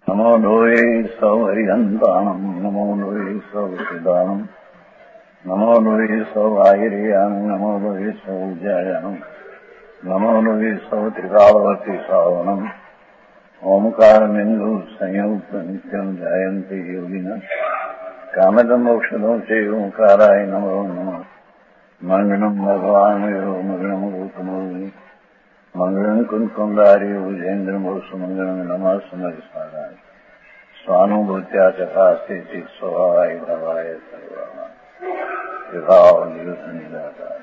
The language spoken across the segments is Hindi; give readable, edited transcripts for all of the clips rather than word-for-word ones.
नमो लोये सौहरिहन्ताणम् नमो लोये सौहृदानम् नमो लोये सौभागिर्यानम् नमो लोये सौज्यायानम् नमो लोये सौत्रिकावती सावनम् ओंकारमिन्दु संयुक्त नित्यम् जायन्ति योगिनः कामदम् मोक्षदम् च ओंकाराय नमो नमः मङ्गलम् भगवान् मङ्गलम् गौतमोनि मंगलम कुंकुंदारी उजेन्द्रमोसु मंगलम नमः सुमरिस्मराय स्वानुभूत्या चकास्ते चित स्वभावाय भवाय सर्वाभाव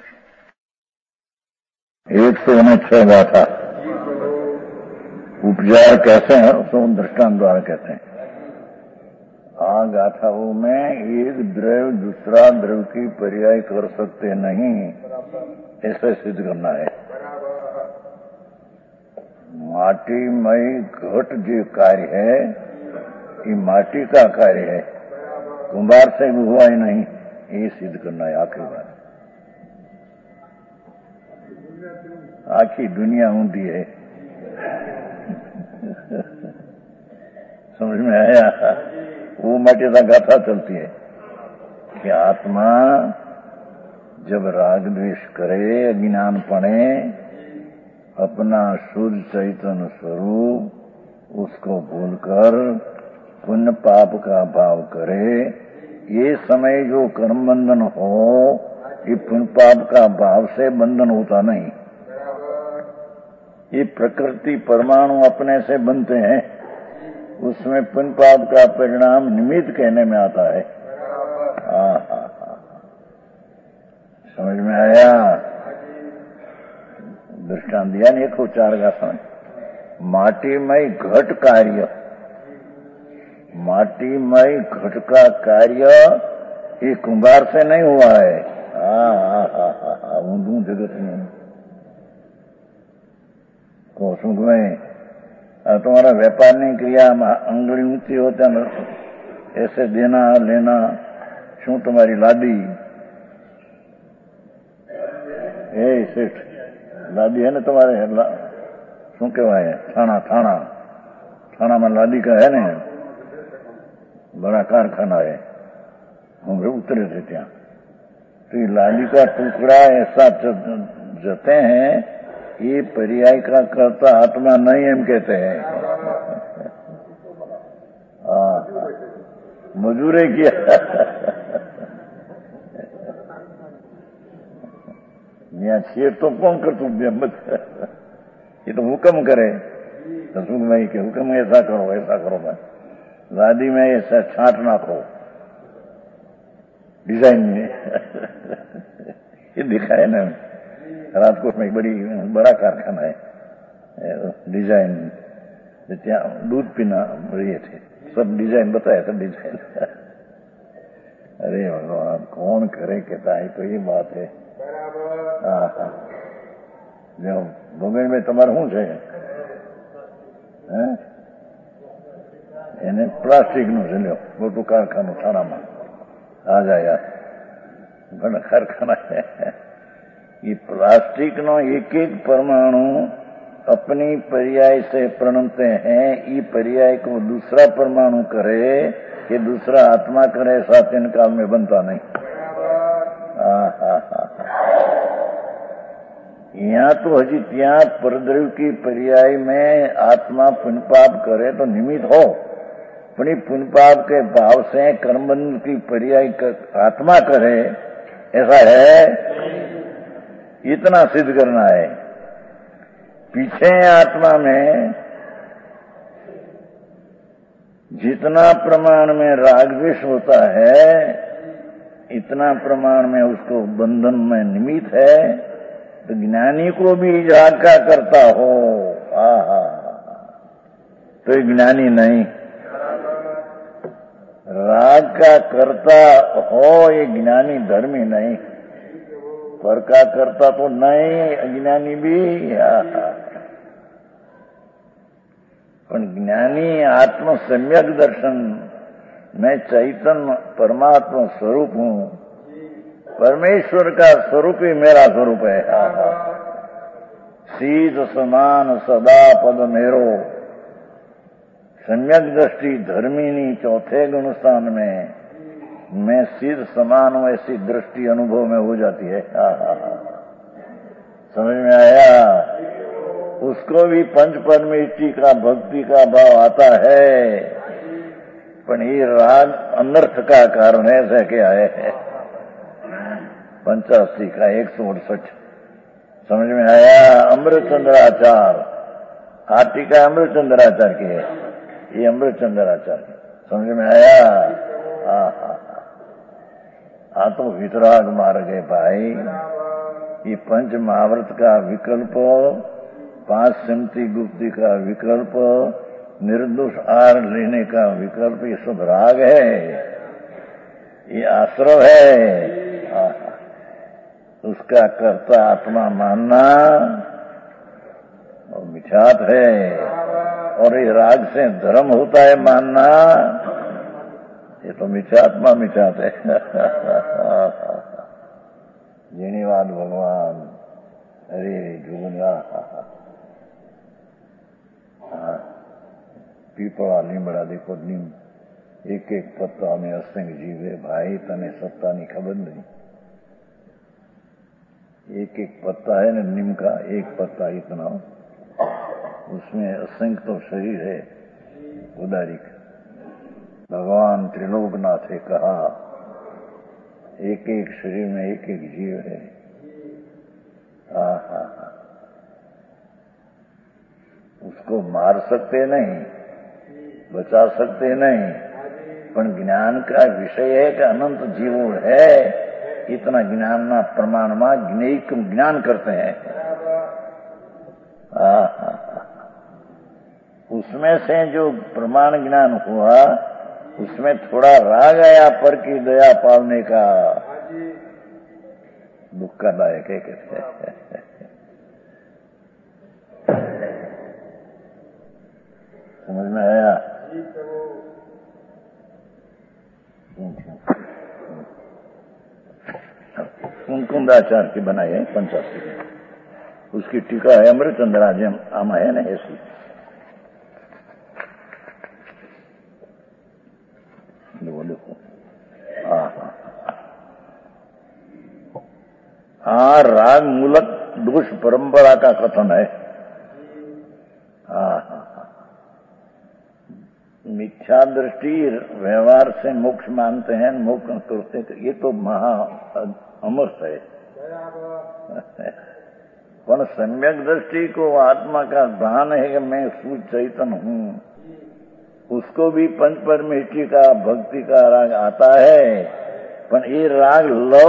169 गाथा। उपचार कैसे हैं उसको दृष्टांत द्वारा कहते हैं। गाथाओं में एक द्रव्य दूसरा द्रव्य की पर्याय कर सकते नहीं, ऐसे सिद्ध करना है। माटीमय घट जो कार्य है ये माटी का कार्य है, कुंभार से भी हुआ ही नहीं, ये सिद्ध करना है। आखिरी बार आखी दुनिया होती है। समझ में आया? वो माटी का गाथा चलती है कि आत्मा जब राग द्वेष करे, अज्ञान पड़े, अपना शुद्ध चैतन्य स्वरूप उसको भूलकर पुण्य पाप का भाव करे, ये समय जो कर्म बंधन हो, ये पुण्य पाप का भाव से बंधन होता नहीं। ये प्रकृति परमाणु अपने से बनते हैं, उसमें पुण्य पाप का परिणाम निमित्त कहने में आता है। समझ में आया? दृष्टांत दिया नहीं, 104 का समय। माटीमय घट कार्य, माटीमय घट का कार्य ये कुंभार से नहीं हुआ है। ऊंधू जगत में कोसुक में तुम्हारा व्यापार नहीं किया, अंगुली ऊंची होता न, ऐसे देना लेना, शू तुम्हारी लादी सेठ लादी है ना तुम्हारे, शू कहवाय थाना में लादी का है ना, बड़ा कारखाना है, हम उतरे थे त्या। तो ये लादी का टुकड़ा ऐसा जते हैं, ये पर्याय का कर्ता आत्मा नहीं हम कहते हैं। मजूरे किया यहाँ शेर तो कौन कर तू, ये तो हुक्म करे, रसूल भाई के हुक्म ऐसा करो मैं लादी में ऐसा छांट नाखो डिजाइन में। ये दिखाए ना, राजकोट में बड़ा कारखाना है डिजाइन, दूध पीना ये थे, सब डिजाइन बताया था डिजाइन। अरे भगवान कौन करे कहता है, तो ये बात है। जो बगल में તમારે શું છે? એને પ્લાસ્ટિકનું છે, લ્યો મોટું કારખાનું થાણામાં આ જાય ઘણા કારખાના है। ये प्लास्टिक नो एक एक परमाणु अपनी पर्याय से प्रणमते हैं, ये पर्याय को दूसरा परमाणु करे कि दूसरा आत्मा करे, ऐसा तीन काल में बनता नहीं। यहाँ तो हजी त्या परद्रव्य की पर्याय में आत्मा पुण्य पाप करे तो निमित्त हो, पुण्य पाप के भाव से कर्मबंध की पर्याय आत्मा करे, ऐसा है? इतना सिद्ध करना है। पीछे आत्मा में जितना प्रमाण में राग द्वेष होता है, इतना प्रमाण में उसको बंधन में निमित्त है। तो ज्ञानी को भी राग का करता हो, तो ज्ञानी नहीं, राग का करता हो ये ज्ञानी धर्मी नहीं, पर का करता तो नहीं अज्ञानी भी। पर ज्ञानी आत्म सम्यक दर्शन, मैं चैतन्य परमात्मा स्वरूप हूँ, परमेश्वर का स्वरूप ही मेरा स्वरूप है। शीत समान सदा पद मेरो, सम्यक दृष्टि धर्मिनी चौथे गुण स्थान में मैं सिर समान हूं, ऐसी दृष्टि अनुभव में हो जाती है। समझ में आया? उसको भी पंच परमेष्टि का भक्ति का भाव आता है, पर ये राग अनर्थ का कारण है। ऐसा क्या है? 85 का 168 समझ में आया? अमृतचंद्राचार्य आर्टिका अमृतचंद्राचार्य की है, ये अमृतचंद्राचार्य समझ में आया? तो वितराग मार्ग है भाई। ये पंच महाव्रत का विकल्प, 5 सिमती गुप्ती का विकल्प, निर्दोष आर लेने का विकल्प, ये सब राग है, ये आश्रव है। उसका कर्ता आत्मा मानना और मिथ्यात है, और ये राग से धर्म होता है मानना, ये तो मिथ्यात्मा मिथ्यात है। जीनीवाद भगवान अरे जुगुनिया पीपड़ा लीमड़ा देखो, नीम एक एक पत्ता में असंग जीवे भाई, तने सत्ता नहीं खबर नहीं। एक एक पत्ता है ना नीम का, एक पत्ता इतना, उसमें असंख्य तो शरीर है उदारी का। भगवान त्रिलोकनाथ ने कहा एक एक शरीर में एक एक जीव है। उसको मार सकते नहीं, बचा सकते नहीं, पर ज्ञान का विषय है कि अनंत जीव है, इतना ज्ञान ना प्रमाण में ज्ञान करते हैं। उसमें से जो प्रमाण ज्ञान हुआ, उसमें थोड़ा राग आया पर की दया पालने का, दुख का दायक है कहते हैं। समझ में आया? कुंकुंदाचार्य की बनाई है 85, उसकी टीका है अमृतचंद्राज्यम आमा है ना ऐसी। देखो राग मूलक दोष परंपरा का कथन है। मिथ्या दृष्टि व्यवहार से मोक्ष मानते हैं, मोक्ष करते, ये तो महा अमृत है। पर सम्यक दृष्टि को आत्मा का भान है कि मैं सूच चैतन हूं, उसको भी पंच परमेष्टि का भक्ति का राग आता है। पर ये राग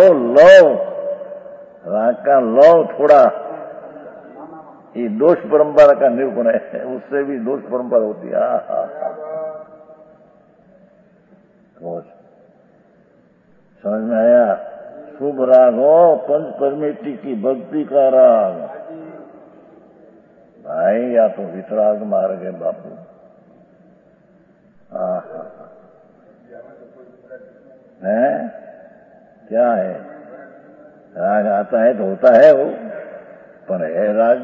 राग का लव थोड़ा ये दोष परंपरा का निरूपण है, उससे भी दोष परंपरा होती है। समझ में आया? शुभ राग हो पंच परमेष्टि की भक्ति का राग भाई, या तो वितराग मार्ग है बापू। है क्या है? राग आता है तो होता है वो, पर है राग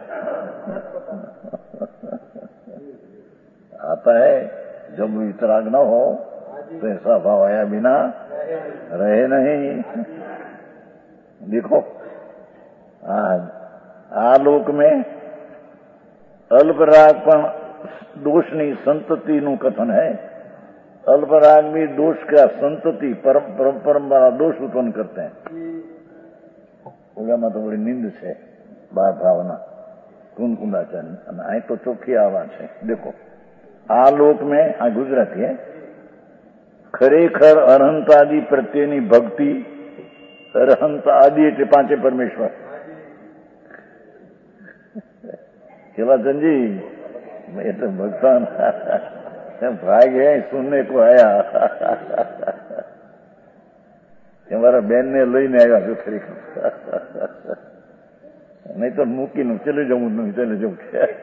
आता है। जब वितराग न हो तो ऐसा भाव आया बिना रहे नहीं। देखो आलोक में अल्प राग पर दोष नहीं संतति નું कथन है। अल्प राग भी दोष का संतति परंपरा दोष उत्पन्न करते हैं। ઓલામાં તો બધી નિંદ છે, બાર ભાવના કુંકુંદાચાર્ય, અહીં તો ચોખ્ખી આવાજ છે। देखो આ લોક में આ ગુજરાતી है, ખરેખર અરહંત આદિ પ્રત્યેની ભક્તિ, અરહંત આદિ એટલે પાંચે પરમેશ્વર। કેલાચંદજી ये तो भगवान भाग है सुनने को आया। हमारा बहन ने लईने आया जो खरीखर, नहीं तो मूकी नु चले जाऊं, नहीं चले जाऊं।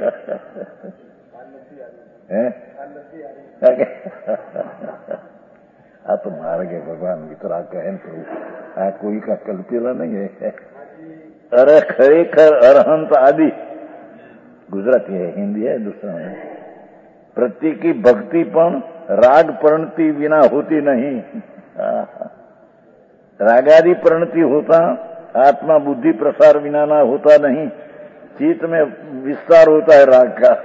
तो मार गए भगवान की तरह कहें तो कोई का कल्पेला नहीं है। अरे खरेखर अरहंत आदि गुजराती है, हिंदी है दूसरा है। प्रति की भक्ति पण राग प्रणति विना होती नहीं। रागादि प्रणति होता आत्मा बुद्धि प्रसार विना ना होता नहीं। चित्त में विस्तार होता है राग का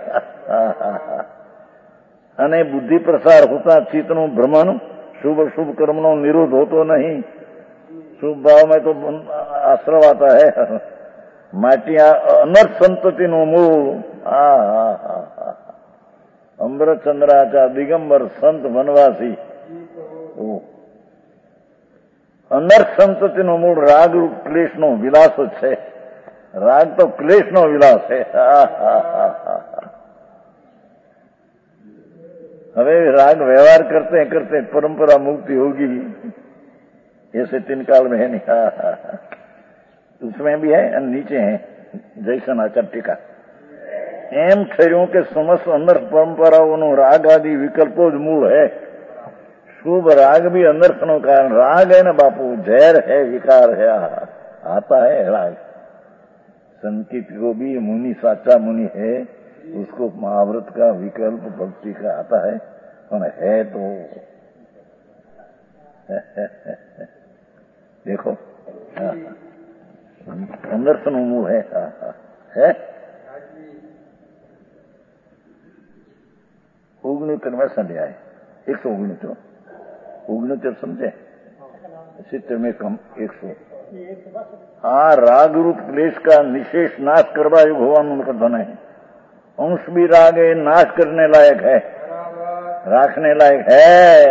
अने बुद्धि प्रसार होता चित्त नु भ्रमण शुभ शुभ कर्म नो निरोध होतो नहीं। शुभ भाव में तो आश्रव आता है। माटिया अनर्थ संतति नो मूल अमृत चंद्राचा दिगंबर संत वनवासी अनर्थ संतति नो मूल राग रूप क्लेश नो विलास है। राग तो क्लेश नो विलास है। हमें राग व्यवहार करते करते परंपरा मुक्ति होगी ऐसे 3 काल में है नहीं। उसमें भी है नीचे है जैसन आचार टीका एम ठहरों के समस्त अनर्थ परंपराओं राग आदि विकल्पों मूल है। शुभ राग भी अनर्थ नो कारण राग है ना बापू जहर है विकार है आता है राग। संकित को भी मुनि साचा मुनि है उसको महाव्रत का विकल्प भक्ति का आता है पर है तो देखो अनर्थ नो मूल है। 69 में संध्याय 169 69 समझे 70 में कम 100 राग रूप क्लेश का निशेष नाश करवा भगवान उनका धन है। अंश भी राग है नाश करने लायक है राखने लायक है।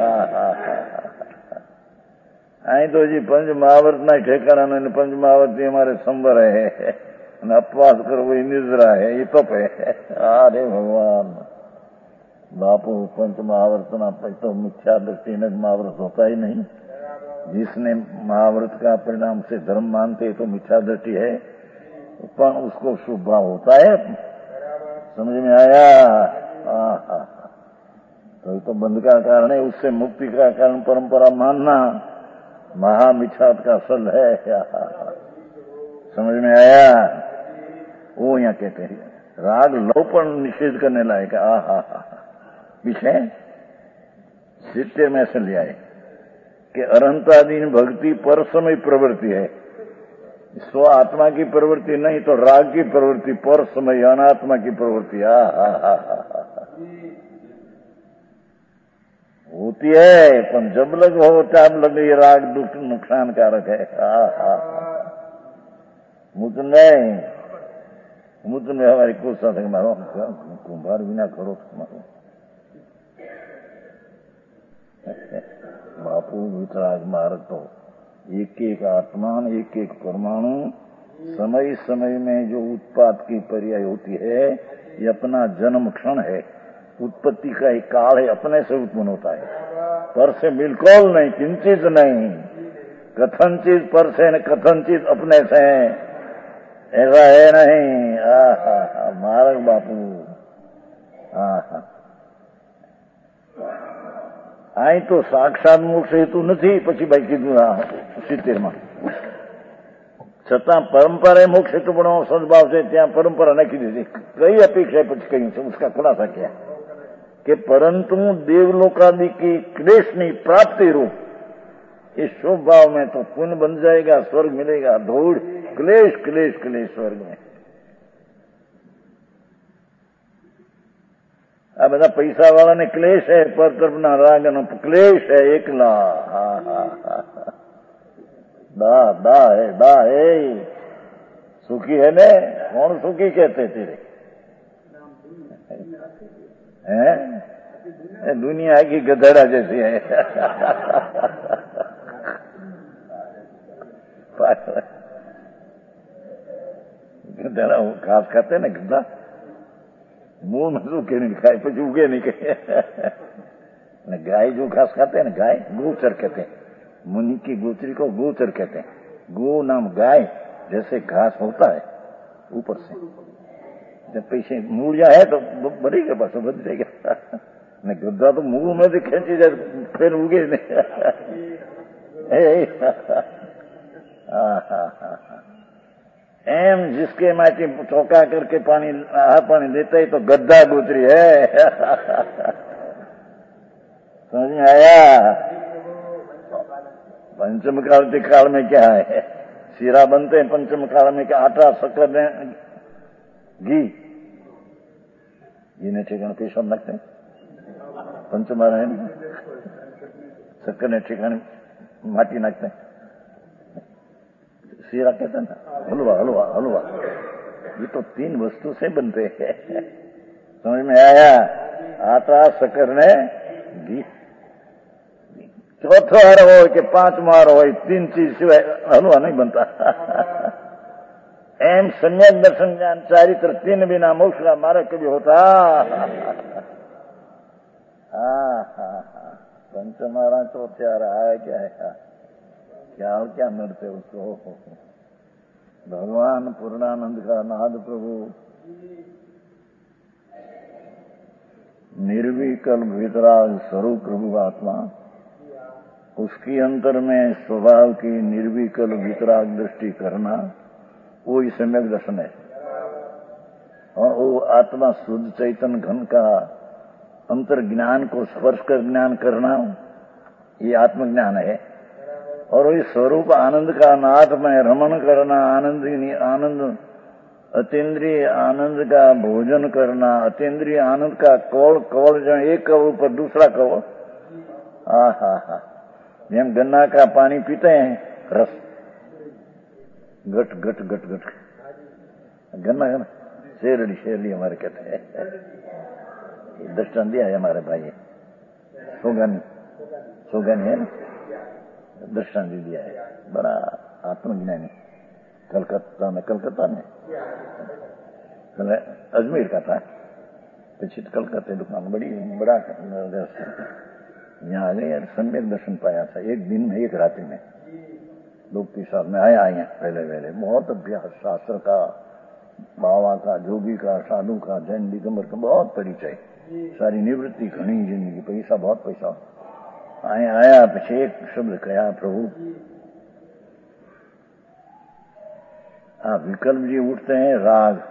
आई तो जी पंच महावर्त ना ठेकाना पंच महावर्ती हमारे संबर है अपवास करो वही निद्रा है ये तप है। अरे भगवान बापू पंच महावर्त ना तो मिथ्या दृष्टि में महाव्रत होता ही नहीं। जिसने महाव्रत का परिणाम से धर्म मानते तो मिथ्या दृष्टि है पर उसको शुभ भाव होता है। समझ में आया। तो बंध का कारण है उससे मुक्ति का कारण परंपरा मानना महामिछात का फल है। समझ में आया। वो यहाँ कहते हैं राग लोपन निषेध करने लायक विषय 70 में से ले आए कि अरंताधीन भक्ति पर समय प्रवृत्ति है। स्व आत्मा की प्रवृत्ति नहीं तो राग की प्रवृत्ति पर समय अनात्मा की प्रवृत्ति होती है पर जब लग हो तब लगे ये राग दुख नुकसान कारक है। मुतन में हमारी कोशिश है मारो कुंभार बिना करो मारो बापू वितराग मार्ग तो एक एक आत्मा एक एक परमाणु समय समय में जो उत्पाद की पर्याय होती है ये अपना जन्म क्षण है। उत्पत्ति का एक काल है अपने से उत्पन्न होता है पर से बिल्कुल नहीं किंचित नहीं। कथनचित पर से न कथनचित अपने से ऐसा है नहीं। मार्ग बापू आई तो साक्षात मोक्ष हेतु नहीं पछी भाई कीधु 70 में छता परंपरा मोक्ष हेतु बनो सद्भाव से त्या परंपरा नाखी दीधी। कई अपेक्षा पछी कही उसका खुलासा किया कि परंतु देवलोकादि की क्लेशनी प्राप्ति रूप इस शुभ भाव में तो पुण्य बन जाएगा स्वर्ग मिलेगा। धूड़ क्लेश क्लेश क्लेश स्वर्ग में आ बधा पैसा वाला ने क्लेश है पर तरफना राग नो क्लेश है एकला। दा है सुखी है ने कौन सुखी कहते तेरे हैं दुनिया की गधेड़ा जैसी है। गधेड़ा घास खाते ना गधा मुंह में सूखे नहीं खाए પછી उगे नहीं कहे। गाय जो घास खाते हैं ना गाय गोचर कहते हैं। मुनि की गोचरी को गोचर कहते हैं। गो नाम गाय जैसे घास होता है ऊपर से जब पीछे मूड़िया है तो बढ़ेगा बस बच जाएगा। न गद्दा तो मुंह में से खींची जाए फिर उगे नहीं। एम जिसके माटी चौका करके पानी देता है तो गद्दा गुजरी है। समझ में आया? पंचम काल में क्या है? सीरा बनते हैं पंचम काल में, क्या आटा शक्कर घी ने ठिकाने पेशाब लगते हैं। पंचम है ना, शक्कर ने ठिकाने माटी नाखते हैं। सीरा कहते हैं ना, हलवा हलवा हलवा, ये तो 3 वस्तु से बनते हैं। समझ में आया? आटा शक्कर ने घी। चौथो हार हो कि 5वां हार हो, 3 चीज सिवाय हलवा नहीं बनता। एम सम्यक दर्शन ज्ञान चारित्र 3 बिना मोक्ष का मार्ग कभी होता? पंचमारा चौथे हार आया क्या है? क्या नड़ते उसको? भगवान पूर्णानंद का नाद प्रभु निर्विकल्प वितराग स्वरूप प्रभु आत्मा, उसकी अंतर में स्वभाव की निर्विकल्प वितराग दृष्टि करना, वो ही सम्यक दर्शन है। और वो आत्मा शुद्ध चैतन्य घन का अंतर ज्ञान को स्पर्श कर ज्ञान करना, ये आत्मज्ञान है। और वही स्वरूप आनंद का नाथ में रमण करना, आनंद अतीन्द्रिय आनंद का भोजन करना, अतीन्द्रिय आनंद का कवल जो एक कवल पर दूसरा कवल, जेम गन्ना का पानी पीते हैं रस, गट गट गट गट, गन्ना शेरली हमारे कहते हैं। दृष्टांत दिया है हमारे भाई सोगानी है ना, दृष्टांत दिया है। बड़ा आत्मज्ञानी कलकत्ता में अजमेर का था, पीछे कलकत्ते दुकान बड़ा यहाँ आ गए, सम्यक दर्शन पाया था। एक दिन में, एक रात्रि में 2-3 साल में आया पहले बहुत अभ्यास, शास्त्र का, बाबा का, जोगी का, साधु का, जैन दिगंबर का बहुत परिचय, सारी निवृत्ति घनी जिंदगी, पैसा बहुत पैसा। आया पीछे एक शब्द कहा, प्रभु विकल्प जी उठते हैं राग,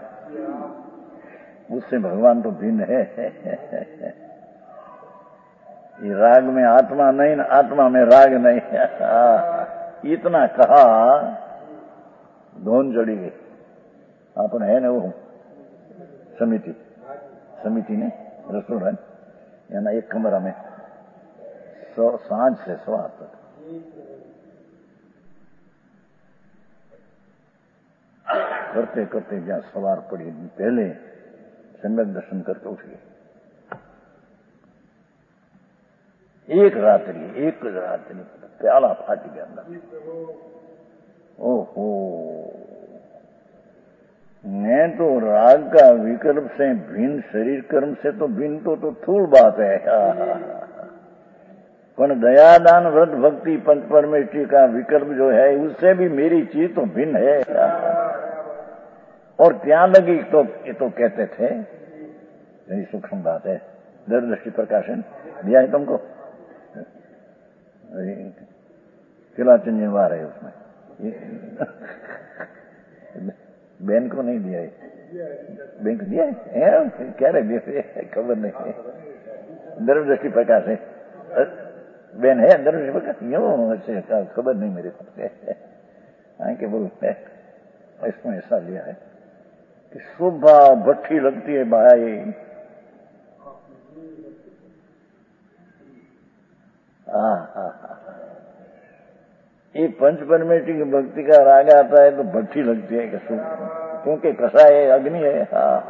उससे भगवान तो भिन्न है। ये राग में आत्मा नहीं, आत्मा में राग नहीं। इतना कहा, धोन चढ़ी गई। अपन है ना वो समिति ने रेस्टोरेंट, याना एक कमरा में सांझ से सवार तक करते करते जहाँ सवार पड़ी, पहले सम्यक दर्शन करके उठ गए। एक रात्रि प्याला फाट गया अंदर। ओहो, मैं तो राग का विकल्प से भिन्न, शरीर कर्म से तो भिन्न तो थूल बात है। पर दयादान व्रत भक्ति पंच परमेष्टि का विकल्प जो है, उससे भी मेरी चीज तो भिन्न है। और क्या लगी तो ये तो कहते थे, यही सूक्ष्म बात है। दृष्टि प्रकाशन दिया है तुमको, किला चिन्हवार है उसमें, बहन को नहीं दिया है, बैंक दिया है क्या रहे, खबर नहीं। दृष्टि प्रकाश है, बहन है दृष्टि प्रकाश, यूं खबर नहीं मेरे को, के बोलते इसमें ऐसा लिया है कि सुबह भट्टी लगती है भाई, ये पंच परमेष्टि की भक्ति का राग आता है तो भट्टी लगती है, क्योंकि कसा है, अग्नि है।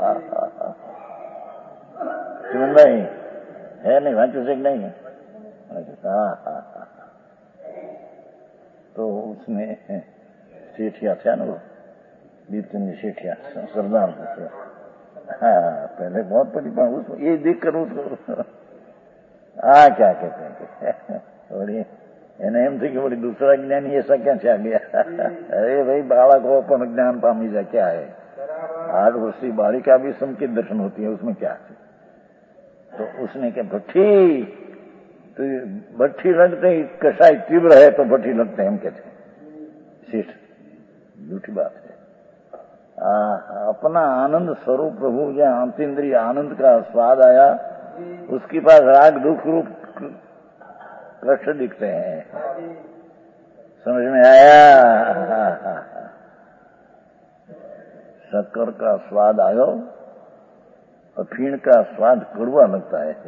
नहीं है, नहीं वाचु से नहीं है। तो उसमें सेठिया था ना, वो दीपचंद सेठिया सरदार, पहले बहुत बड़ी बात, उसको ये देख कर उसको क्या कहते हैं, थोड़ी एम थी कि बड़ी दूसरा ज्ञानी ऐसा क्या चाह गया। अरे भाई बालक हो अपन ज्ञान पामी जा, क्या है 8 वर्षीय बालिका भी संकेत दर्शन होती है, उसमें क्या है। तो उसने क्या भट्टी, तो भट्टी लगते ही कसाई तीव्र है तो भट्टी लगते हैं, हम कहते हैं सेठ, झूठी बात है। अपना आनंद स्वरूप प्रभु जहाँ अंतरिंद्रिय आनंद का स्वाद आया, उसके पास राग दुख रूप कष्ट दिखते हैं। समझ में आया? शक्कर का स्वाद आयो, अफीण का स्वाद कड़वा लगता है।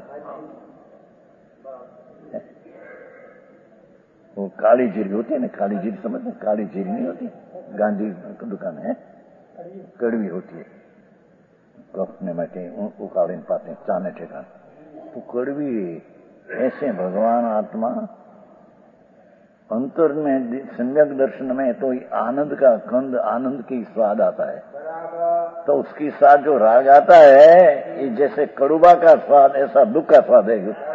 वो काली जीरी होती है ना, काली जीरी समझते? काली जीरी नहीं होती, गांधी की दुकान है, कड़वी होती है, कपने बैठे उकाड़े पाते चाने ठेकान, तो कड़वी। ऐसे भगवान आत्मा अंतर में सम्यक दर्शन में तो आनंद का कंद, आनंद की स्वाद आता है, तो उसके साथ जो राग आता है, ये जैसे कड़ुबा का स्वाद ऐसा दुख का स्वाद है।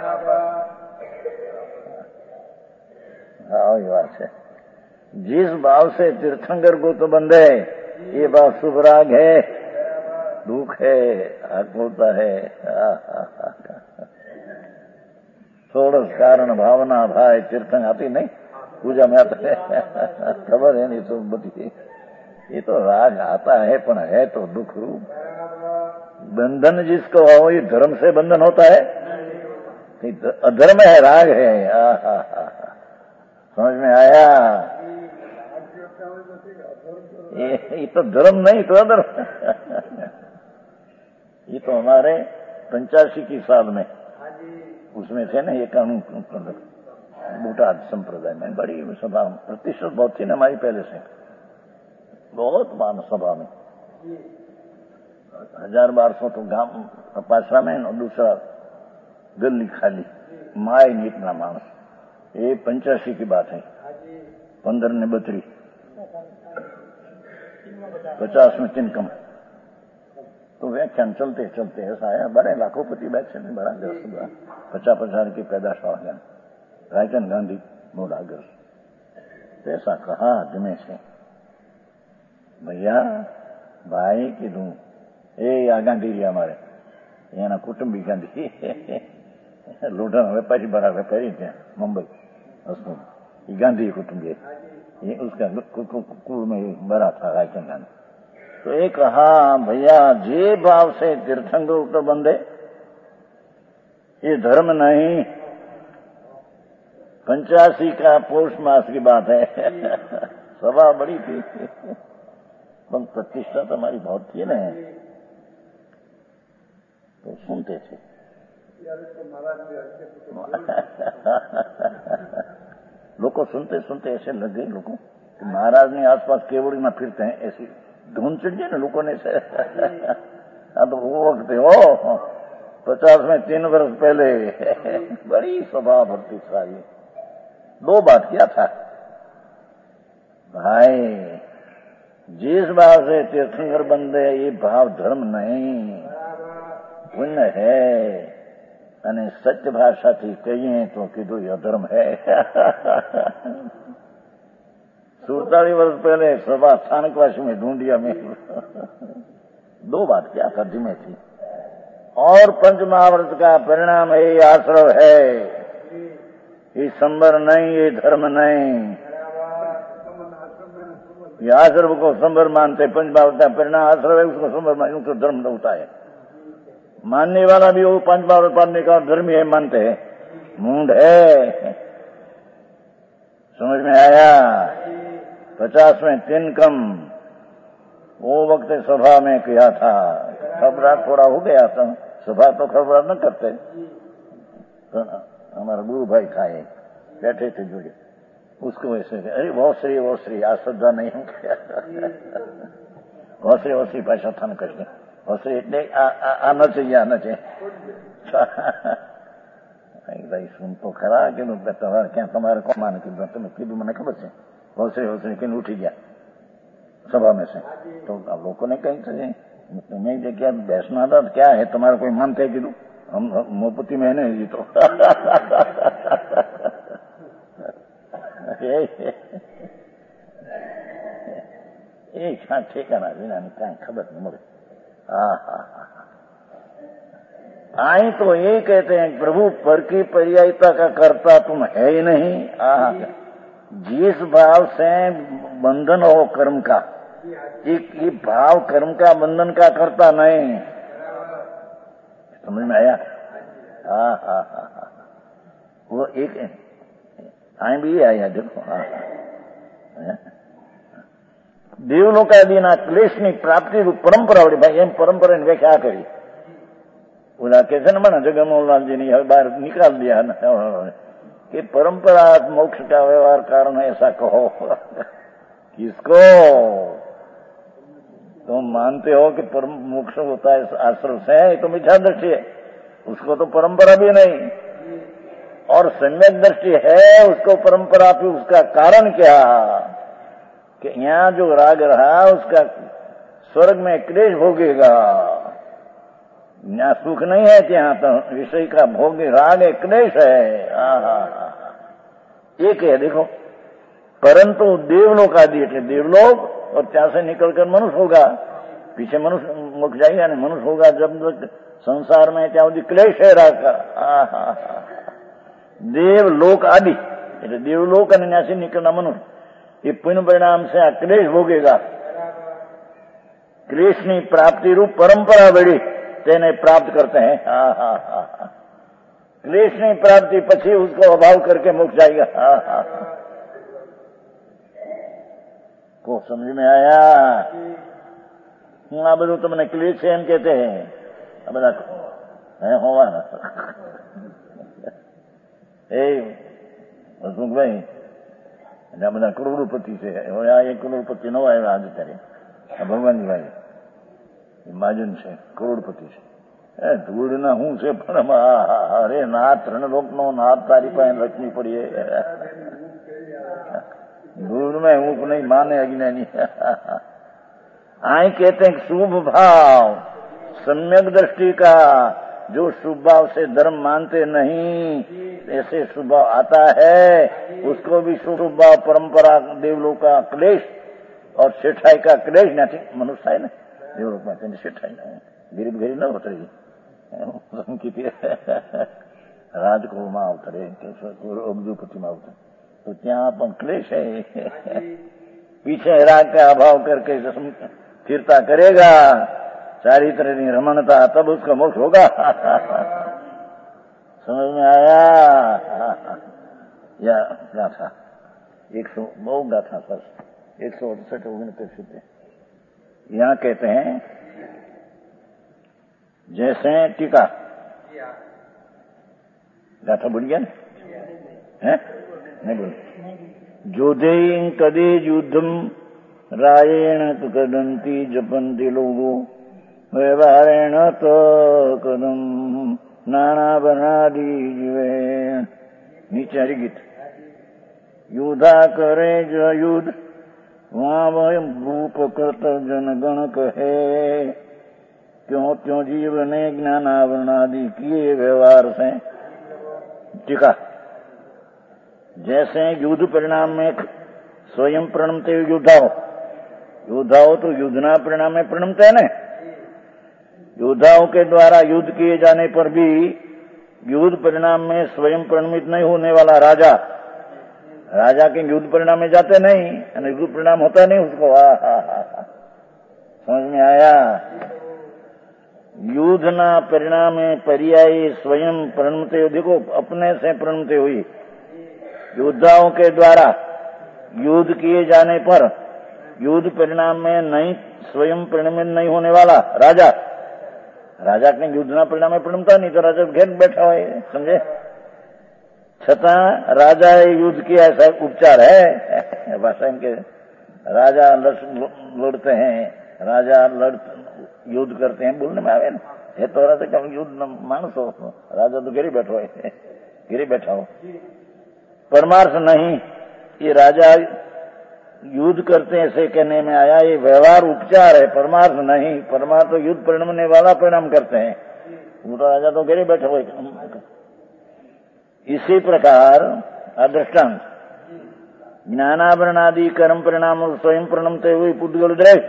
हाँ, ये बात है। जिस भाव से तीर्थंकर को तो बंधे, ये भाव शुभ राग है, दुख है, आत्मता है। षोडश कारण भावना भाई तीर्थंग आती नहीं, पूजा में आता है, खबर है नहीं तो बती। ये तो राग आता है, पर है तो दुख रूप। बंधन जिसको हो, ये धर्म से बंधन होता है, अधर्म है, राग है। समझ में आया? ये तो धर्म नहीं तो अधर्म। ये तो हमारे 85 की साल में उसमें थे ना, ये कानून बूटा संप्रदाय में बड़ी सभा प्रतिशत बहुत थी ना हमारी पहले से, बहुत मान सभा में 1000-1200 तो गांव पासरा में, और दूसरा गली खाली, माए नहीं इतना मानस। ये 85 की बात है, 15 ने 32, 50 में 3 कम। तो व्याख्यान चलते चलते ऐसा आया, बड़े लाखोपति बैठे नहीं, बड़ा ग्रस्त हुआ, 50 की पैदाश हो गया, रायचंद गांधी मोड़ा ग्रस्त। ऐसा कहा आदमी से, भैया भाई કીધું એ આ ગાંધી અમારે એના કુટુંબી ગાંધી લોઢા વેપારી बड़ा વેપારી ત્યાં मुंबई, उसमें गांधी कुटुंबी, ये उसका कुल में बड़ा था रायचंद गांधी। तो ये कहा, भैया जे भाव से तीर्थंकर तो बंधे, ये धर्म नहीं। 85 का पौष मास की बात है। सभा बड़ी थी, प्रतिष्ठा तो हमारी बहुत थी ना, तो सुनते थे। लोग सुनते सुनते ऐसे लग गए लोगों कि महाराज ने आसपास केवड़ी में फिरते हैं, ऐसी धुन चढ़ गई ना लोगों ने से। हाँ, तो वो वक्त हो 50 में 3 वर्ष पहले बड़ी सभा भरती सारी। 2 बात क्या था भाई, जिस भाव से तीर्थंकर बंदे, ये भाव धर्म नहीं, पुण्य है। અને સત્ય ભાષાથી કહીએ તો કીધું અધર્મ है। 47 वर्ष पहले सभा स्थानकवासी में ढूंढिया में 2 बात क्या कद्दी में थी। और पंचमहाव्रत का परिणाम है, ये आश्रव है, ये संबर नहीं, ये धर्म नहीं। ये आश्रव को संबर मानते, पंचमहाव्रत का परिणाम आश्रव है, उसको संबर मानते, उसको धर्म होता है। मानने वाला भी वो 5 बार पालने का धर्मी है मानते हैं, मूंड है। समझ में आया? 50 में 3 कम। वो वक्त सभा में किया था, खबरात थोड़ा हो गया था, सभा तो खबरात न करते। तो हमारा गुरु भाई था, बैठे थे जुड़े, उसको वैसे अरे वो श्री आज श्रद्धा नहीं हो गया। वो श्री पैसा था न कर એટલે આના चाहिए। भाई सुन तो खरा कि क्या तुम्हारे कौन माने कीधु, तुम्हें कीधु मैंने खबर है। होसरे कि उठी गया सभा में से, तो लोगों ने कहीं थे तुम्हें जो क्या बैठना था, क्या है तुम्हारा कोई मन थे कीधु, हम मोपति में नहीं जी। तो एक ठेकाना क्या खबर नहीं मुझे। आई तो ये कहते हैं प्रभु पर की पर्यायता का कर्ता तुम है ही नहीं। जिस भाव से बंधन हो कर्म का, ये भाव कर्म का बंधन का करता नहीं। समझ में आया? हाँ हाँ हाँ हाँ, वो एक आए भी आया देखो। हाँ देवलोकादीना क्लेशनी प्राप्ति रूप परंपरा वળી ભાઈ એમ પરંપરાની વ્યાખ્યા કરી ઓલા કે છે ને મને જગમોહનલાલજીની હવે બહાર નિકાલ दिया कि परंपरा मोक्ष का व्यवहार कारण ऐसा कहो। किसको तुम मानते हो कि परम मोक्ष होता है आश्रम से, ये तो मिथ्या दृष्टि है, उसको तो परंपरा भी नहीं। और सम्यक दृष्टि है उसको परंपरा भी, उसका कारण क्या कि यहाँ जो राग रहा उसका स्वर्ग में क्लेश भोगेगा, यहाँ सुख नहीं है, यहाँ तो विषय का भोग राग है, क्लेश है। एक है देखो, परंतु देवलोक आदि એટલે देवलोक और ત્યાં से निकलकर मनुष्य होगा, पीछे मनुष्य मुख जाएगा नहीं, मनुष्य होगा जब तक संसार में ત્યાં સુધી क्लेश है राग का। देवलोक आदि એટલે देवलोक અને ત્યાંથી નીકળના મનુષ્ય ये पुण्य परिणाम से आ क्लेश भोगेगा। क्लेशनी प्राप्ति रूप परंपरा बड़ी तेने प्राप्त करते हैं। क्लेशनी प्राप्ति પછી उसको अभाव करके मोक्ष जाएगा। को समझ में आया? આ બધું તમને ક્લેશ છે એમ કહેते हैं, આ બધા હે હોવા એ હસમુખભાઈ આ બધા કરોડોપતિ છે, હવે આ એક કરોડપતિ નવો આવ્યા આજે ત્યારે, આ ભગવાનજીભાઈ મહાજન છે, કરોડપતિ છે। ધૂળના શું છે પણ અરે નાથ ત્રણ લોકનો નાથ તારી પાસે લક્ષ્મી પડી, धूल में ऊप नहीं माने अज्ञानी। आए कहते हैं शुभ भाव सम्यक दृष्टि का, जो शुभ भाव से धर्म मानते नहीं ऐसे शुभ भाव आता है उसको भी शुभ भाव परंपरा देवलोक का क्लेश और सेठाई का क्लेश नहीं, मनुष्य है ना देवलोक में सेठाई नहीं, गरीब गरीब न होते राजकुमार में अवतरे अब्दुपति में अवतरे तो ત્યાં પણ क्लेश है। पीछे राग का अभाव करके फिरता करेगा, चारित्र की रमणता, तब उसका मोक्ष होगा। समझ में आया? या गाथा 100 बहु गाथा पर 168 यहाँ कहते हैं जैसे टीका गाथा बोल गया है नहीं बोल, जोधे कदे युद्धम रायेण कदंती जपंती लोगो व्यवहारेण तो कदम नाना बनादी जीवे। नीचे हरिगीत युद्धा करे जो युद्ध वहां वह भूप कृत जनगण कहे, क्यों त्यों जीव ने ज्ञानावरणादि किए व्यवहार से। टीका जैसे युद्ध परिणाम में स्वयं प्रणमते योद्धाओं, योद्धाओं तो युद्धना परिणाम में प्रणमते हैं न, योद्धाओं के द्वारा युद्ध किए जाने पर भी युद्ध परिणाम में स्वयं प्रणमित नहीं होने वाला राजा, राजा के युद्ध परिणाम में जाते नहीं, युद्ध परिणाम होता नहीं उसको। समझ में आया? युद्धना परिणाम में पर्यायी स्वयं प्रणमते, देखो अपने से प्रणमते हुई योद्धाओं के द्वारा युद्ध किए जाने पर युद्ध परिणाम में नहीं स्वयं परिणमित नहीं होने वाला राजा, राजा के युद्धना परिणाम में प्रणमता नहीं तो राजा घेर बैठा है, समझे? छता राजा युद्ध किया ऐसा उपचार है भाषा इनके। राजा लड़ते हैं, राजा युद्ध करते हैं, बोलने में आवे ना, ये तो राजा का युद्ध मानस हो, राजा तो गिरी बैठो है, गिरी बैठा हो, परमार्थ नहीं। ये राजा युद्ध करते हैं ऐसे कहने में आया, ये व्यवहार उपचार है, परमार्थ नहीं। परमार्थ तो युद्ध परिणमने वाला परिणाम करते हैं, वो तो राजा तो गिरे बैठे हुए। इसी प्रकार अदृष्टांत ज्ञानावरणादि कर्म परिणाम स्वयं प्रणमते हुए पुद्गल द्रेष।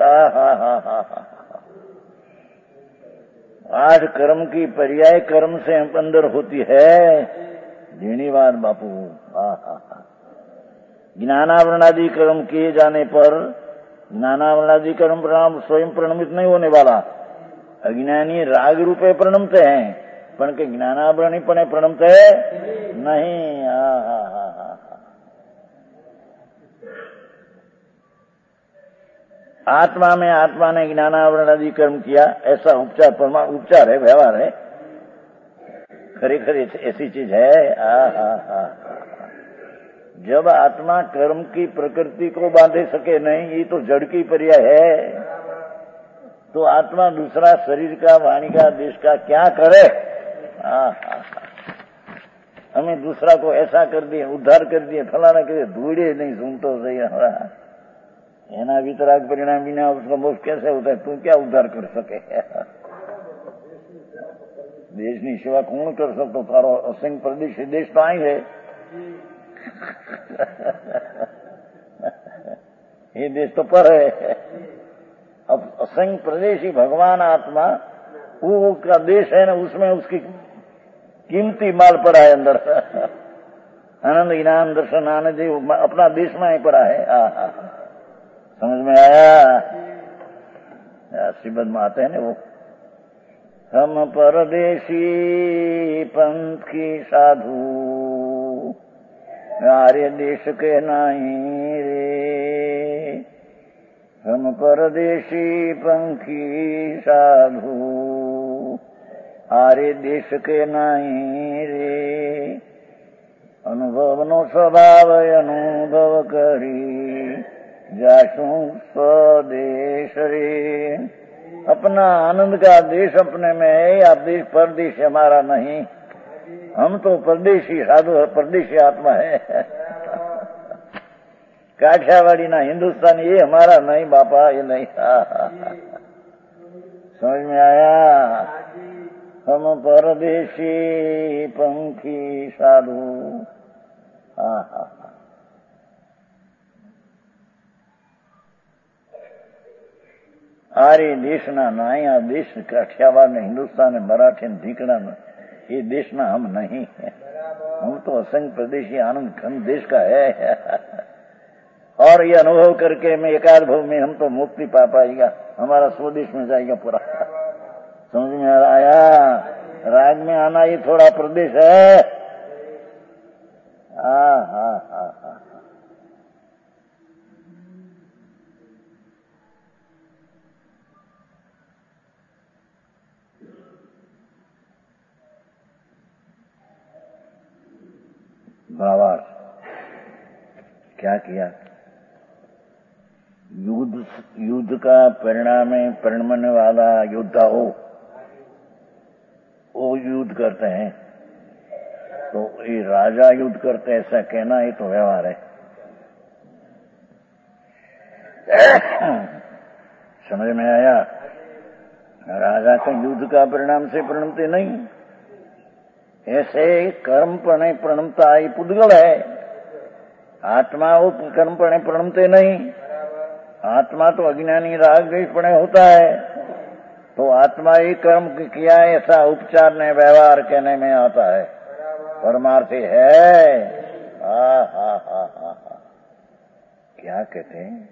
8 कर्म की पर्याय कर्म से अंदर होती है, धन्यवाद बापू। ज्ञानावरणादि कर्म किए जाने पर ज्ञानावलादि कर्म परिणाम स्वयं परिणमित नहीं होने वाला। अज्ञानी राग रूपे परिणमते हैं, पण के ज्ञानावरणी पण परिणमते नहीं। आत्मा में आत्मा ने ज्ञानावरण आदि कर्म किया, ऐसा उपचार है, व्यवहार है, खरी ऐसी चीज है। जब आत्मा कर्म की प्रकृति को बांधे सके नहीं, ये तो जड़ की पर्याय है, तो आत्मा दूसरा शरीर का, वाणी का, देश का क्या करे। हमें दूसरा को ऐसा कर दिए, उद्धार कर दिए, फलाना कर दिए, धूड़े नहीं सुनतो सही हमारा एना वितराग परिणाम बिना उसका मोक्ष कैसे होता है। तू क्या उद्धार कर सके। देशनी सेवा कौन कर सकतो, तारो असंग प्रदेश देश तो आई है। ये देश तो पर है। अब असंग प्रदेशी भगवान आत्मा वो का देश है ना, उसमें उसकी कीमती माल पड़ा है अंदर। आनंद ज्ञान दर्शन आनंद अपना देश में ही पड़ा है। समझ में आया। श्रीमद में आते हैं ना वो, हम परदेशी पंथ की साधु, आर्य देश के नहीं रे। हम परदेशी पंथ की साधु, आर्य देश के नहीं रे। अनुभव नो स्वभाव अनुभव करी, जासू स्वदेश रे। अपना आनंद का देश अपने में है, या देश परदेश हमारा नहीं। हम तो परदेशी साधु, परदेशी आत्मा है। काठियावाड़ी ना हिंदुस्तानी ये हमारा नहीं बापा, ये नहीं। समझ में आया। हम परदेशी पंखी साधु। आरे देशना नाया देश काठियावाड़ ने हिंदुस्तान ने मराठी ने ढीकड़ा में, ये देशना हम नहीं है। हम तो असंग प्रदेशी आनंद खंड देश का है। और ये अनुभव करके मैं एकाध भव में हम तो मुक्ति पा पाएगा, हमारा स्वदेश में जाएगा पूरा। समझ में आया। राग में आना ये थोड़ा प्रदेश है। भावार्थ क्या किया। युद्ध का परिणाम में परिणमने वाला योद्धा हो, वो युद्ध करते हैं, तो ये राजा युद्ध करते हैं ऐसा कहना ही तो व्यवहार है। समझ में आया। राजा का युद्ध का परिणाम से परिणमते नहीं, ऐसे कर्म पणे प्रणमता ही पुद्गल है। आत्मा वो कर्म पणे प्रणमते नहीं। आत्मा तो अज्ञानी राग द्वेष पणे होता है, तो आत्मा ही कर्म किया ऐसा उपचार ने व्यवहार कहने में आता है। परमार्थी है। क्या कहते हैं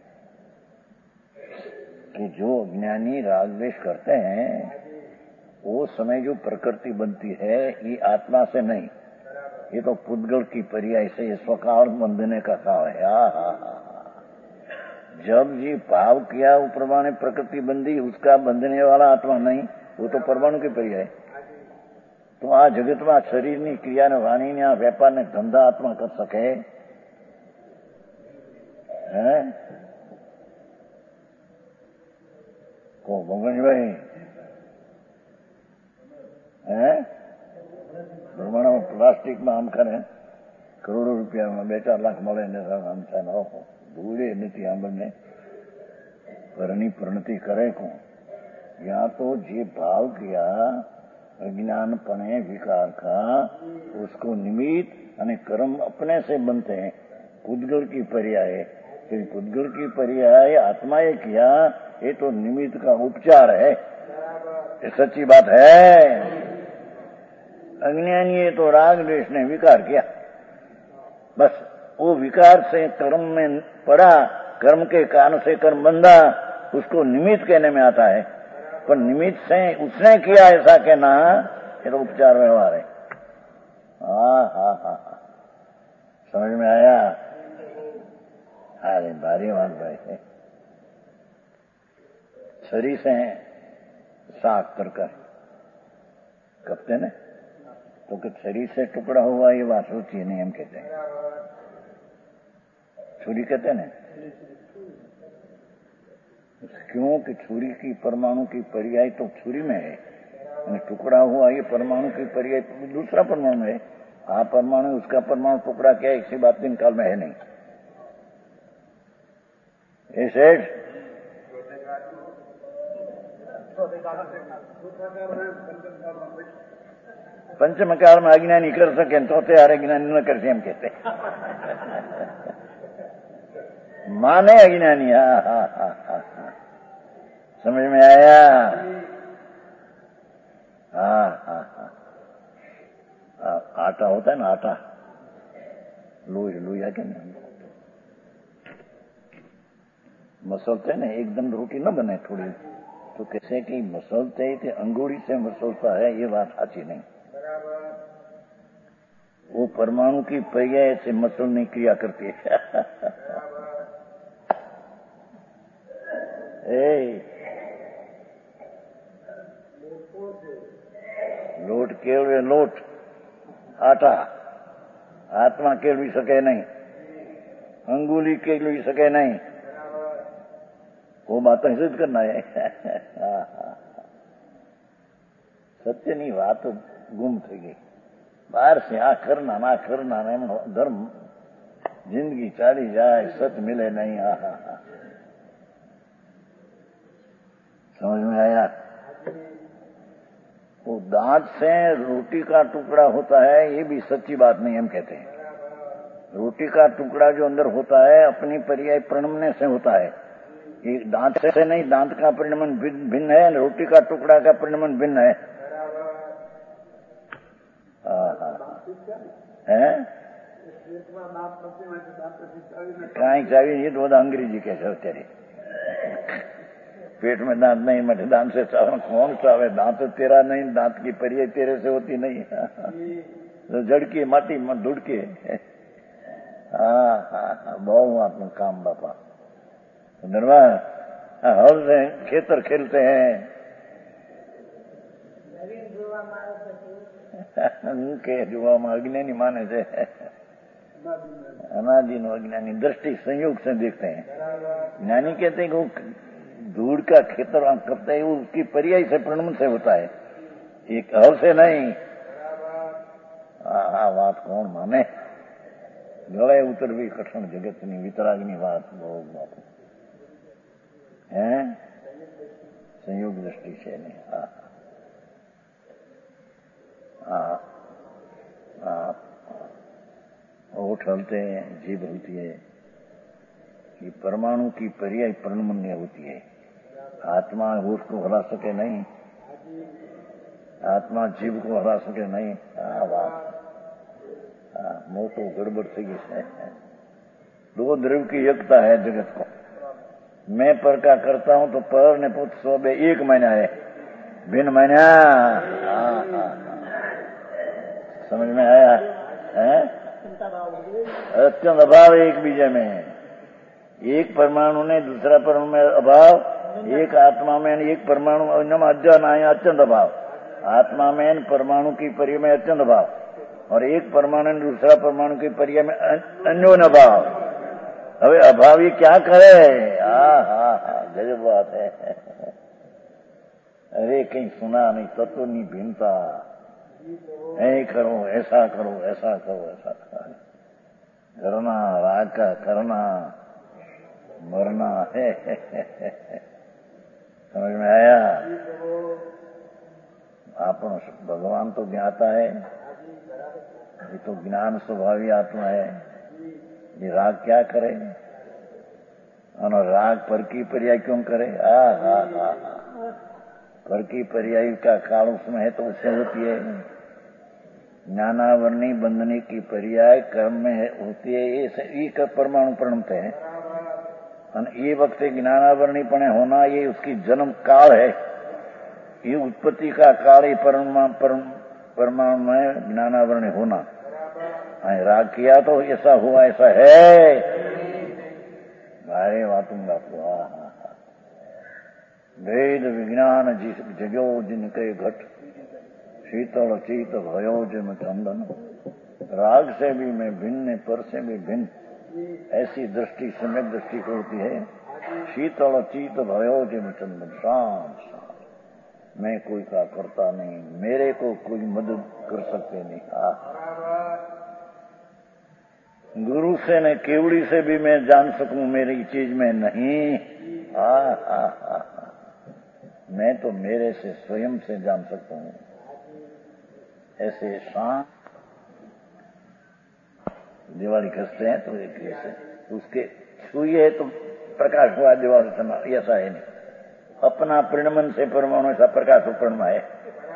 कि जो अज्ञानी राग द्वेष करते हैं, वो समय जो प्रकृति बनती है ये आत्मा से नहीं, ये तो पुद्गल की पर्याय से ये स्वकाल बंधने का काम है। जब जी भाव किया वो प्रमाण प्रकृति बंधी, उसका बंधने वाला आत्मा नहीं, वो तो परमाणु की पर्याय। तो आ जगत में शरीर ની ક્રિયા ને વાણી ને આ વેપાર ને ધંધા આત્મા કરી શકે હે? को भगवानભાઈ હે પ્રમાણ પ્લાસ્ટિક માં આમ કરે કરોડો રૂપિયામાં 2-4 લાખ મળે ને આમ થાય ને ભૂલે નથી આંબને કરણી પ્રણતિ કરે को यहाँ तो जे भाव किया अज्ञान पने विकार का, उसको निमित्त अने कर्म अपने से बनते हैं। पुद्गल की पर्याय है, फिर पुद्गल की पर्याय आत्माए किया, ये तो निमित्त का उपचार है। ये सच्ची बात है। अज्ञानी तो राग द्वेष ने विकार किया, बस वो विकार से कर्म में पड़ा कर्म के कारण से कर्म बंधा, उसको निमित्त कहने में आता है। पर निमित्त से उसने किया ऐसा कहना ये तो उपचार व्यवहार है। हा, समझ में आया? अरे भारी बात भाई। छरी से साग तरकारी कपते ने तो कि छरी से टुकड़ा हुआ ये बात होती है, नहीं हम कहते हैं छुरी कहते हैं ना, क्यों कि छुरी की परमाणु की पर्याय तो छुरी में है, टुकड़ा हुआ ये परमाणु की पर्याय दूसरा परमाणु है। आप परमाणु उसका परमाणु टुकड़ा क्या है, इसी बात दिन काल में है नहीं। ऐसे पंचम काल में अज्ञानी कर सके तो त्यारे ज्ञानी न कर हम कहते माने अज्ञानी। हा, समझ में आया? हा, आटा होता है ना, आटा लोई क्या नहीं मसलते ना, एकदम रोटी न बने थोड़ी तो कैसे कि मसलते ही थे अंगूरी से मसलता है, ये बात साची नहीं। वो परमाणु की पर्याय से मसलने क्रिया करती है। लोट केळवे लोट आटा आत्मा केळवी सके नहीं, अंगुली केळवी सके नहीं, वो बात सिद्ध करना है। सत्यની વાત ગુમ થઈ ગઈ બહાર से આ करना ना धर्म जिंदगी चाली जाए सच मिले नहीं। समझ में आया? वो दांत से रोटी का टुकड़ा होता है ये भी सच्ची बात नहीं हम कहते हैं। रोटी का टुकड़ा जो अंदर होता है अपनी पर्याय प्रणमने से होता है, ये दांत से नहीं। दांत का परिणमन भिन्न है, रोटी का टुकड़ा का परिणमन भिन्न है। कहीं चावी ये तो अंग्रेजी कैसे तेरे पेट में दांत नहीं मटे दांत से चावे कौन चावे? दांत तेरा नहीं, दांत की परियाय तेरे से होती नहीं। तो जड़की माटी में धुड़के। बहु आपने काम बापा निर्वाह हल से खेतर खेलते हैं के જોવામાં अज्ञानी माने से अनादि अज्ञानी दृष्टि संयोग से देखते हैं। ज्ञानी कहते हैं कि वो धूड़ का खेतर करते है वो उसकी पर्याय से प्रणमन से होता है, एक हल से नहीं। बात कौन माने? गले उतरवी कठिन जगतनी वितरागनी बात बहुत बात है संयोग दृष्टि से नहीं। होठ हलते हैं, जीभ हलती है, ये परमाणु की पर्याय प्रणमन्य होती है। आत्मा होठ को हला सके नहीं, आत्मा जीव को हला सके नहीं। मोटो गड़बड़ थी गई है। दो द्रव्य की एकता है जगत को। मैं पर का करता हूं तो पर ने पुत्र सोबे एक महीना है, भिन्न महीना। समझ में आया? अत्यंत अभाव एक बीजे में, एक परमाणु ने दूसरा परमाणु में अभाव, एक आत्मा में एक परमाणु अज्ञान आया अत्यंत अभाव। आत्मा में परमाणु की पर्याय में अत्यंत अभाव और एक परमाणु ने दूसरा परमाणु की पर्याय में अन्योन अभाव। હવે અભાવી क्या करे? गजब बात है। अरे कहीं सुना नहीं तत्व नहीं भिन्नता, ऐ करो ऐसा करो ऐसा करो ऐसा करना, राग का करना मरना है। समझ में आया? आपण भगवान तो ज्ञाता है, ये तो ज्ञान स्वभावी आत्मा है। ये राग क्या करे और राग पर की पर्याय क्यों करे? पर की पर्याय का काल उसमें है तो उससे होती है। ज्ञानावरणी बंधनी की पर्याय कर्म में होती है, ये परमाणु प्रणमते हैं ये वक्त ज्ञानावरणी पणे होना, ये उसकी जन्म काल है, ये उत्पत्ति का काल ही परमाणु में ज्ञानावरणी होना। राग किया तो ऐसा हुआ, ऐसा है। अरे वातूंगा तो वेद विज्ञान जिस जगो जिनके घट, शीतल चीत भयो जिम चंदन। राग से भी मैं भिन्न, पर से भी भिन्न, ऐसी दृष्टि सम्यक दृष्टि को होती है। शीतल चीत भयो जिम चंदन, शांत शांत, मैं कोई का करता नहीं, मेरे को कोई मदद कर सकते नहीं। गुरु से न केवड़ी से भी मैं जान सकूं मेरी चीज में नहीं। मैं तो मेरे से स्वयं से जान सकता हूं। ऐसे शांत दिवाली कसते हैं तो एक ऐसे उसके छुए तो प्रकाश हुआ दिवाली समा, ऐसा है नहीं। अपना परिणमन से परमाणु ऐसा प्रकाश उपरमा है।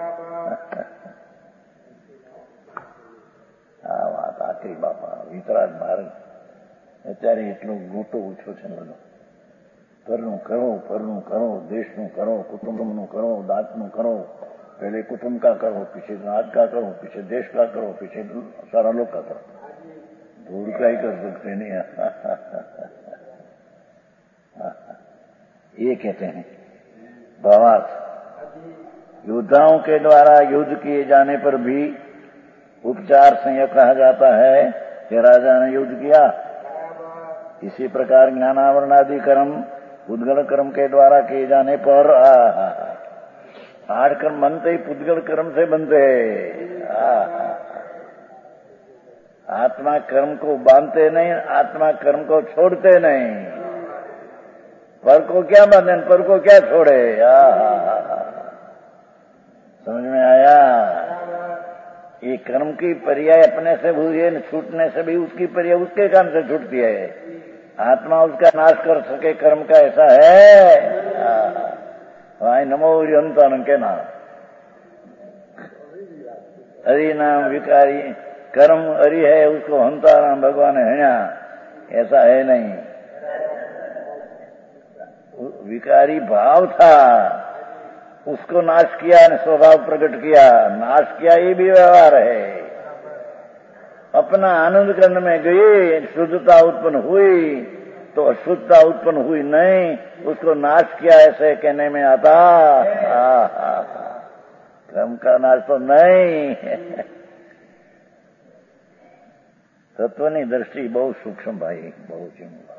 આ વાત આખરી બાપા વિતરાગ માર્ગ અત્યારે એટલો મોટો ઓછો છે બધો. પરનું કરો, દેશનું કરો, कुटुंबનું કરો, दांतનું કરો, पहले कुटुंब का करो, पीछे नात का करो, पीछे देश का करो, पीछे सारा लोग का करो, दूर का ही कर सकते नहीं। ये कहते हैं भावार्थ। योद्धाओं के द्वारा युद्ध किए जाने पर भी उपचार संयोग कहा जाता है कि राजा ने युद्ध किया। इसी प्रकार ज्ञानावरणादि कर्म पुद्गल कर्म के द्वारा किए जाने पर 8 कर्म बनते ही पुद्गल कर्म से बनते। आत्मा कर्म को बांधते नहीं, आत्मा कर्म को छोड़ते नहीं। पर को क्या बांधे, पर को क्या छोड़े। समझ में आया। ये कर्म की पर्याय अपने से हुई है, छूटने से भी उसकी पर्याय उसके काम से छूटती है। आत्मा उसका नाश कर सके कर्म का, ऐसा है। भाई नमो हरिहंतान के नाम, हरि नाम विकारी कर्म हरि है, उसको हंता नाम भगवान है, ऐसा है नहीं। विकारी भाव था, उसको नाश किया ने स्वभाव प्रकट किया। नाश किया ये भी व्यवहार है। अपना आनंद करने में गई, शुद्धता उत्पन्न हुई तो अशुद्धता उत्पन्न हुई नहीं, उसको नाश किया ऐसे कहने में आता। कर्म का नाश तो नहीं। तत्वनी दृष्टि बहुत सूक्ष्म भाई, बहुत चिंता।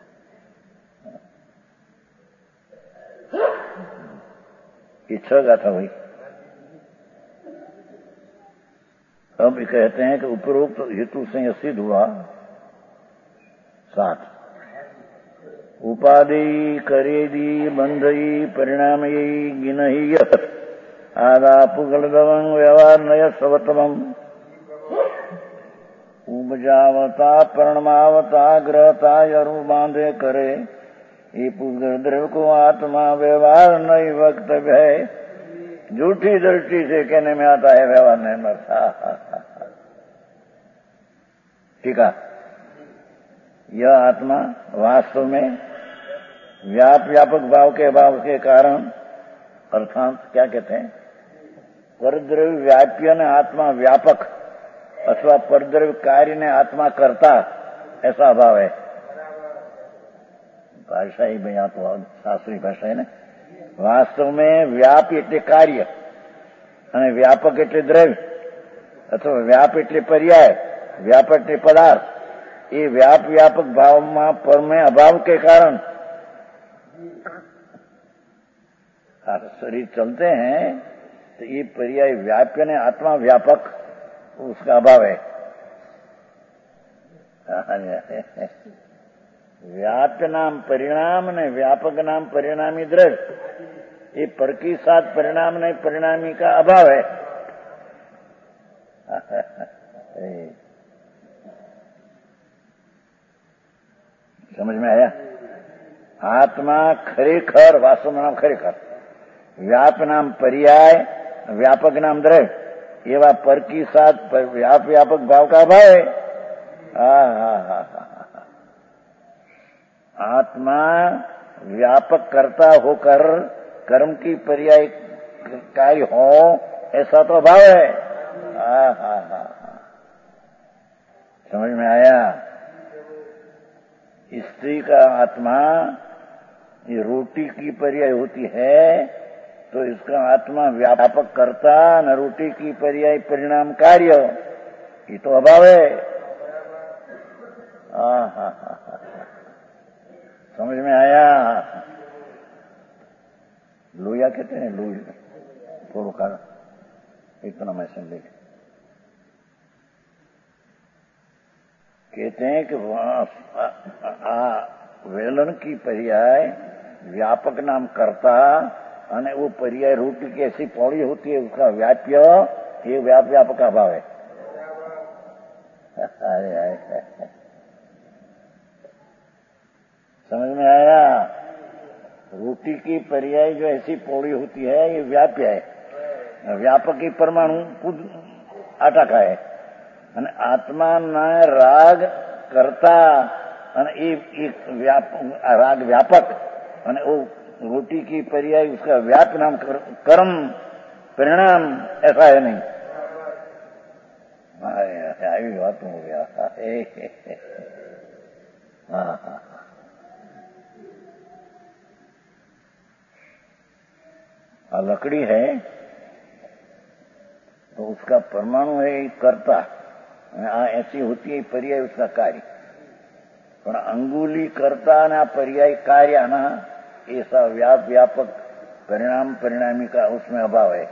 इच्छा गाथा हुई। अब कहते हैं कि उपरोक्त हेतु से सिद्ध हुआ 7 उपाधि करेदी बंधई परिणामयी गिनही आदा पुगलदवं व्यवहार नय सवतमं उपजावता परिणमावता ग्रहता यरु बांधे करे। ये पुद्गल द्रव्य को आत्मा व्यवहार नहीं वक्तव्य है। झूठी दृष्टि से कहने में आता है, व्यवहार नहीं मरता। ठीक है। यह आत्मा वास्तव में व्यापक भाव के अभाव के कारण, अर्थात क्या कहते हैं, परद्रव्य व्याप्य ने आत्मा व्यापक अथवा परद्रव्य कार्य ने आत्मा करता, ऐसा अभाव है। भाषा ही भैया तो शास्त्रीय भाषा है ना। वास्तव में व्याप એટલે કાર્ય અને વ્યાપક એટલે દ્રવ્ય અથવા વ્યાપ એટલે પર્યાય, વ્યાપ એટલે પદાર્થ। ये व्यापक भाव में पर में अभाव के कारण शरीर चलते हैं तो ये पर्याय व्याप्य ने आत्मा व्यापक, उसका अभाव है। व्याप्य नाम परिणाम ने व्यापक नाम परिणामी द्रव्य, ये पर की साथ परिणाम नहीं परिणामी का अभाव है। समझ में आया। आत्मा खरेखर वास्तव में नाम खरेखर, व्याप नाम पर्याय, व्यापक नाम द्रव्य, ये पर की साथ व्यापक भाव का अभाव है। आत्मा व्यापक कर्ता होकर कर्म की पर्याय कार्य हो ऐसा तो भाव है। हा। समझ में आया? स्त्री का आत्मा ये रोटी की पर्याय होती है तो इसका आत्मा व्यापक करता न रोटी की पर्याय परिणाम कार्य, ये तो अभाव है। हा। समझ में आया? लोया कहते हैं, लोई थोड़ा का इतना मैं सुन ले। कहते हैं कि वेलन की पर्याय व्यापक नाम करता અને वो पर्याय रोटी की ऐसी पौड़ी होती है उसका व्याप्य, ये व्यापक अभाव है। समझ में आया? रोटी की पर्याय जो ऐसी पौड़ी होती है ये व्याप्य है, व्यापक ही परमाणु खुद आटा का है। અને આત્માના રાગ કરતા અને એ राग व्यापक અને वो रोटी की पर्याय उसका व्याप नाम कर्म परिणाम ऐसा है नहीं। आई बात हो गया। हाँ। लकड़ी है तो उसका परमाणु है कर्ता, ऐसी होती है पर्याय उसका कार्य, पर अंगुली करता ना पर्याय कार्य ना ऐसा व्यापक परिणाम परिणामी का उसमें अभाव है।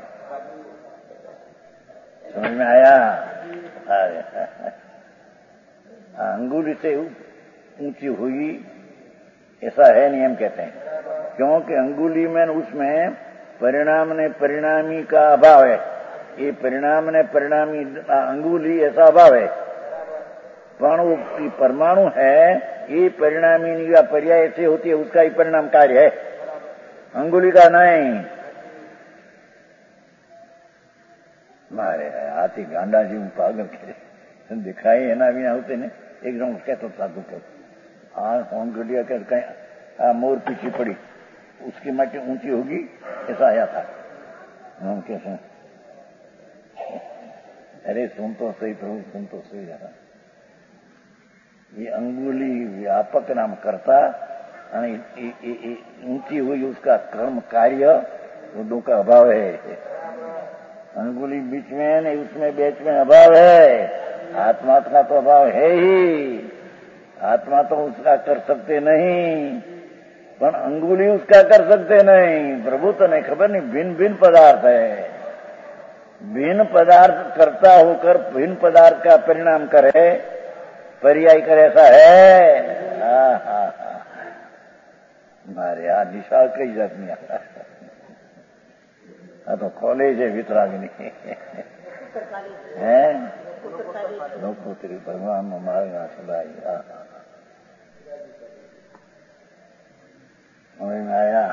समझ में आया? अंगुली से ऊंची हुई ऐसा है नहीं, हम कहते हैं, क्योंकि अंगुली में उसमें परिणाम ने परिणामी का अभाव है। ये परिणाम ने परिणामी अंगुली ऐसा अभाव है, पण वो परमाणु है ये परिणामी का पर्याय ऐसे होती है उसका ही परिणाम कार्य है, अंगुली का नहीं। मारे हाथी गांडा जी पागल करे दिखाई है ना भी होते ने एकदम कहते साधु को अंगुलिया कर कहीं मोर पीछे पड़ी उसकी माटी ऊंची होगी ऐसा आया था। हम कैसे अरे सुन तो सही प्रभु, सुन तो सही जरा। ये अंगुली व्यापक नाम करता ऊंची हुई उसका कर्म कार्य वो दो का अभाव है। अंगुली बीच में नहीं उसमें बीच में अभाव है। आत्मा का तो अभाव है ही, आत्मा तो उसका कर सकते नहीं, पर अंगुली उसका कर सकते नहीं। प्रभु तो नहीं खबर नहीं, भिन्न भिन्न पदार्थ है, भिन्न पदार्थ करता होकर भिन्न पदार्थ का परिणाम करे पर्याय करे ऐसा है। हा। मारे आ निशा कई जाती है तो कॉलेज है वितरागिनी है लोग तेरी भगवान में मारे ना चलाई। समझ में आया?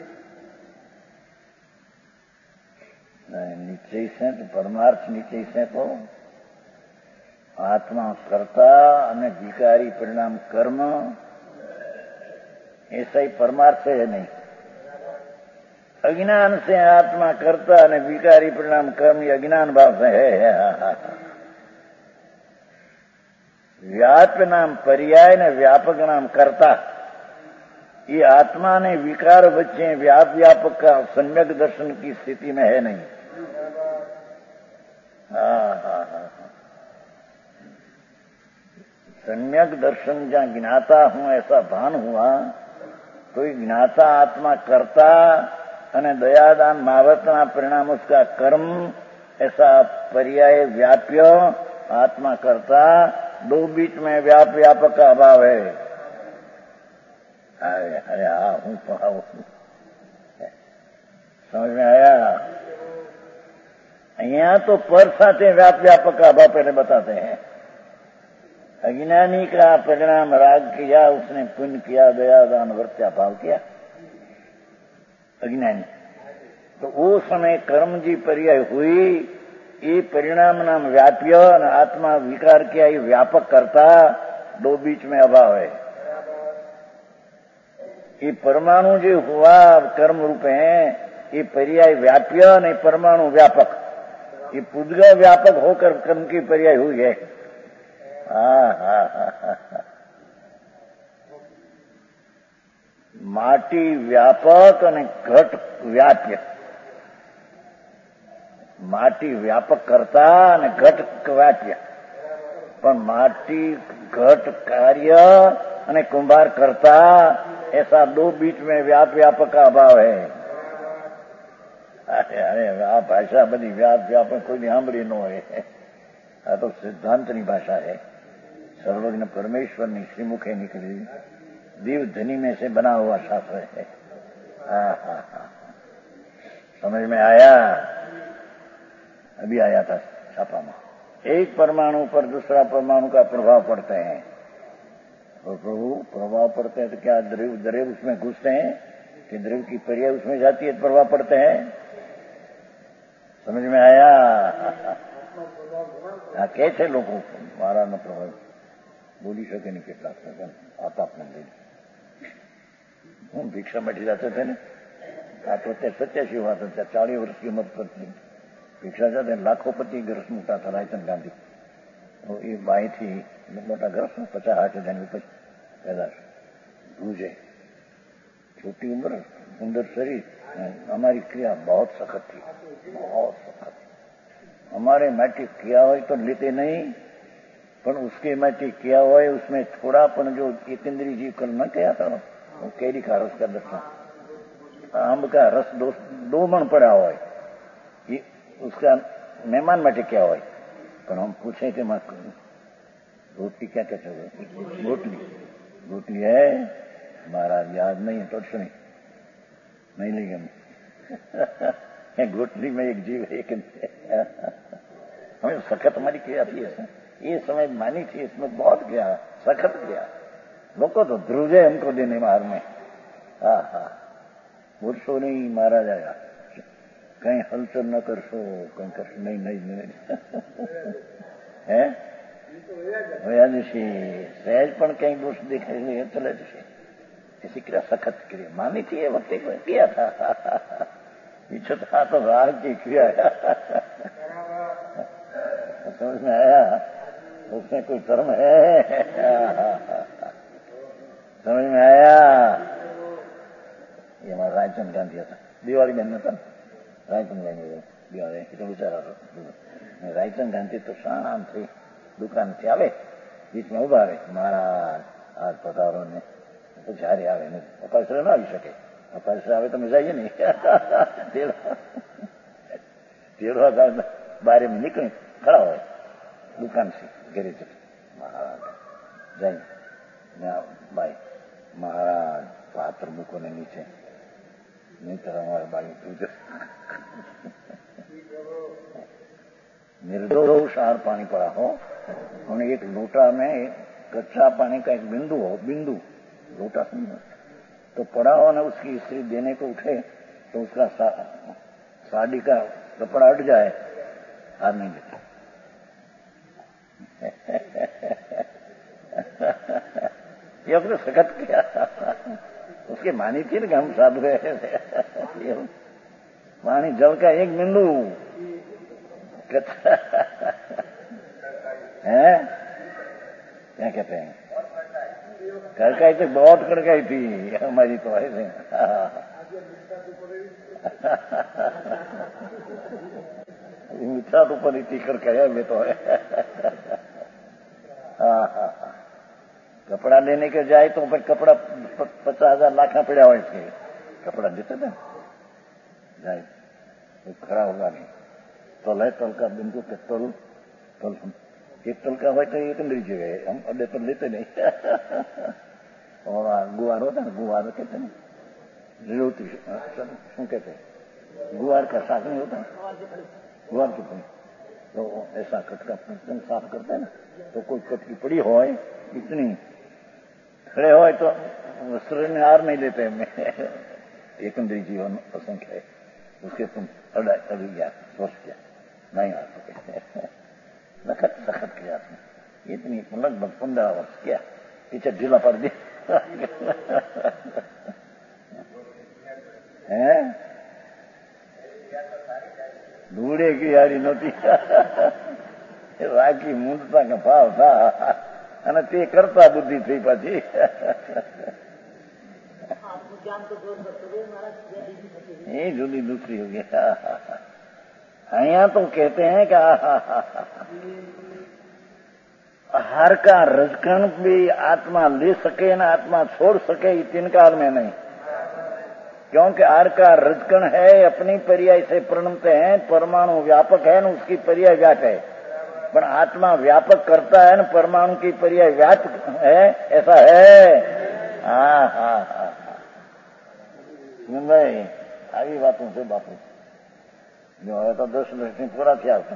निश्चय से तो परमार्थ निश्चय से तो आत्मा कर्ता અને विकारी परिणाम कर्म ऐसा ही परमार्थ है नहीं। अज्ञान से आत्मा कर्ता અને विकारी परिणाम कर्म ये अज्ञान भाव से है। व्याप नाम पर्याय ने व्यापक नाम कर्ता, ये आत्मा ने विकार बच्चे व्यापक का सम्यक दर्शन की स्थिति में है नहीं। हाँ। सम्यक दर्शन जहां ज्ञाता हूं ऐसा भान हुआ तो ज्ञाता आत्मा करता અને दयादान मावतना परिणाम उसका कर्म ऐसा पर्याय व्याप्य आत्मा करता, दो बीच में व्यापक का अभाव है। अरे हाँ हूं पढ़ाओ, समझ में आया? यहाँ तो पर साथे व्यापक का अभाव पहले बताते हैं। अज्ञानी का परिणाम राग किया, उसने पुण्य किया, दया दान वर्त्या भाव किया अज्ञानी, तो वो समय कर्म जी पर्याय हुई, ये परिणाम नाम व्याप्य और आत्मा विकार किया ये व्यापक करता, दो बीच में अभाव है। ये परमाणु जो हुआ कर्म रूप है, ये पर्याय व्याप्य नहीं, परमाणु व्यापक। ये पुद्गल व्यापक होकर कर्म की पर्याय हुई है। माटी व्यापक અને ઘટ વ્યાપ્ય। माटी व्यापक करता અને घट व्याप्य। पर माटी घट कार्य અને कुंभार करता, ऐसा दो बीच में व्यापक का अभाव है। अरे आ भाषा बड़ी व्यापक कोई सांभળી न હોય। आ तो सिद्धांतनी भाषा है। सर्वज्ञ परमेश्वर ની श्रीमुखे निकली दीव धनी में से बना हुआ शास्त्र है। समझ में आया? अभी आया था छापा में। एक परमाणु पर दूसरा परमाणु का प्रभाव पड़ते हैं। और प्रभु प्रभाव पड़ते हैं तो क्या द्रव्य उसमें घुसते हैं कि द्रव्य की पर्याय उसमें जाती है, प्रभाव पड़ते हैं? समझ में आया? कैसे लोगों मारा न प्रभाव बोली सके नहीं કેટલાક आता अपने दिन હું भिक्षा बैठी जाते थे ना, आ तो 87 हुआ था, 40 वर्ष की उम्र पर थी। भिक्षा जाते लाखोपति घर मोटा था रायचंद गांधी। तो ये बाई थी मोटा घर 50-60 हज़ार पैदा भूजे, छोटी उम्र, सुंदर शरीर। हमारी क्रिया बहुत सख्त थी, बहुत सख्त। हमारे मैट्रिक किया हो तो लेते नहीं, पर उसके मैट्रिक किया हुआ है उसमें थोड़ापन जो जितेंद्री जी कल न किया था, वो केरी का रस का दर्शन, आम का रस दो मन पड़ा हुआ है, ये उसका मेहमान मैट्रिक क्या हुआ है। पर हम पूछे कि मैं रोटी क्या कहते हो? रोटली है महाराज, याद नहीं है तो नहीं लेंगे। घोटली में एक जीव है, एक हमें सखत हमारी क्रिया थी ऐसा। ये समय मानी थी, इसमें बहुत गया, सखत गया। लोग तो ध्रुजे हमको देने मार में। बोलशो नहीं मारा जाएगा, कहीं हलचल न करशो, कहीं करशो नहीं है होया जैसे सहज पण कहीं दोष दिखाई चले जैसे ऐसी क्रिया सखत क्रिया मानी थी। ये वक्त किया था पीछे था तो राह की क्रिया। समझ में आया? उसमें कोई धर्म है? समझ में आया? ये हमारा रायचंद गांधी था, दिवाली बहन था रायचंद गांधी दिवाली तो बेचारा रायचंद गांधी तो शांत थी, दुकान से आवे बीच में उभा रहे, महाराज आज पधारो ने तो જ્યારે આવે ને અપાસરે ના આવી શકે, અપાસરે આવે તમે જઈએ નહીં। તેડવા બારે में નીકળી ખડા હોય दुकान से घरे चले, महाराज जाइए भाई महाराज पात्र मुको ने नीचे, नहीं तो हमारे बाई पूछे निर्दोष आर पानी पड़ा हो और एक लोटा में कच्चा पानी का एक बिंदु हो, बिंदु लोटा समझो तो पड़ा हो ना, उसकी स्त्री देने को उठे तो उसका साड़ी का कपड़ा हट जाए, हार नहीं देते। ये अपने सखत किया, उसके मानी थी ना कि हम साधु है। पानी जल का एक बिंदु है, क्या कहते हैं, कड़काई तो बहुत कड़काई थी हमारी तो ऐसे। मीठा तो पर इतनी कड़काई में तो है। कपड़ा लेने के जाए तो फिर कपड़ा 50,000 लाख ना पड़ा हो, इसके कपड़ा देते थे जाए तो खड़ा होगा नहीं। तल है, तल का बिंदु पे तल एक तल का हो तो एक अंदर जगह हम अड्डे पर लेते नहीं। और गुआर होता है, गुआर कहते हैं रोटी, શું कहते हैं, गुआर का साग नहीं होता, गुआर की फली, तो ऐसा कटका साफ करते हैं ना, तो कोई कटकी पड़ी हो इतनी खड़े हो तो शरीर में हार नहीं लेते हमें। एक इंद्री जीवन असंख्य है, उसके तुम अड़ी गया सोच गया नहीं आ सके, सखत सखत किया इतनी लगभग 15 वर्ष किया, पीछे ढीला पड़ दिया। ઘૂડે ગિયારી નહોતી, રાખી મૂંડતા કે ભાવ થા, અને તે કરતા બુદ્ધિ થઈ પાછી. ये जुदी दूसरी होगी. यहाँ तो कहते हैं कि आहार का रजकण भी आत्मा ले सके ना आत्मा छोड़ सके, ये तीन काल में नहीं. क्योंकि आहार का रजकण है, अपनी पर्याय से प्रणमते हैं, परमाणु व्यापक है न उसकी पर्याय व्याप है. पर आत्मा व्यापक करता है न परमाणु की पर्याय व्यापक है, ऐसा है. हाँ हाँ हाँ भाई, આવી વાતો છે બાપુ. જો હવે તો 10 વર્ષથી પૂરા થયા હતા.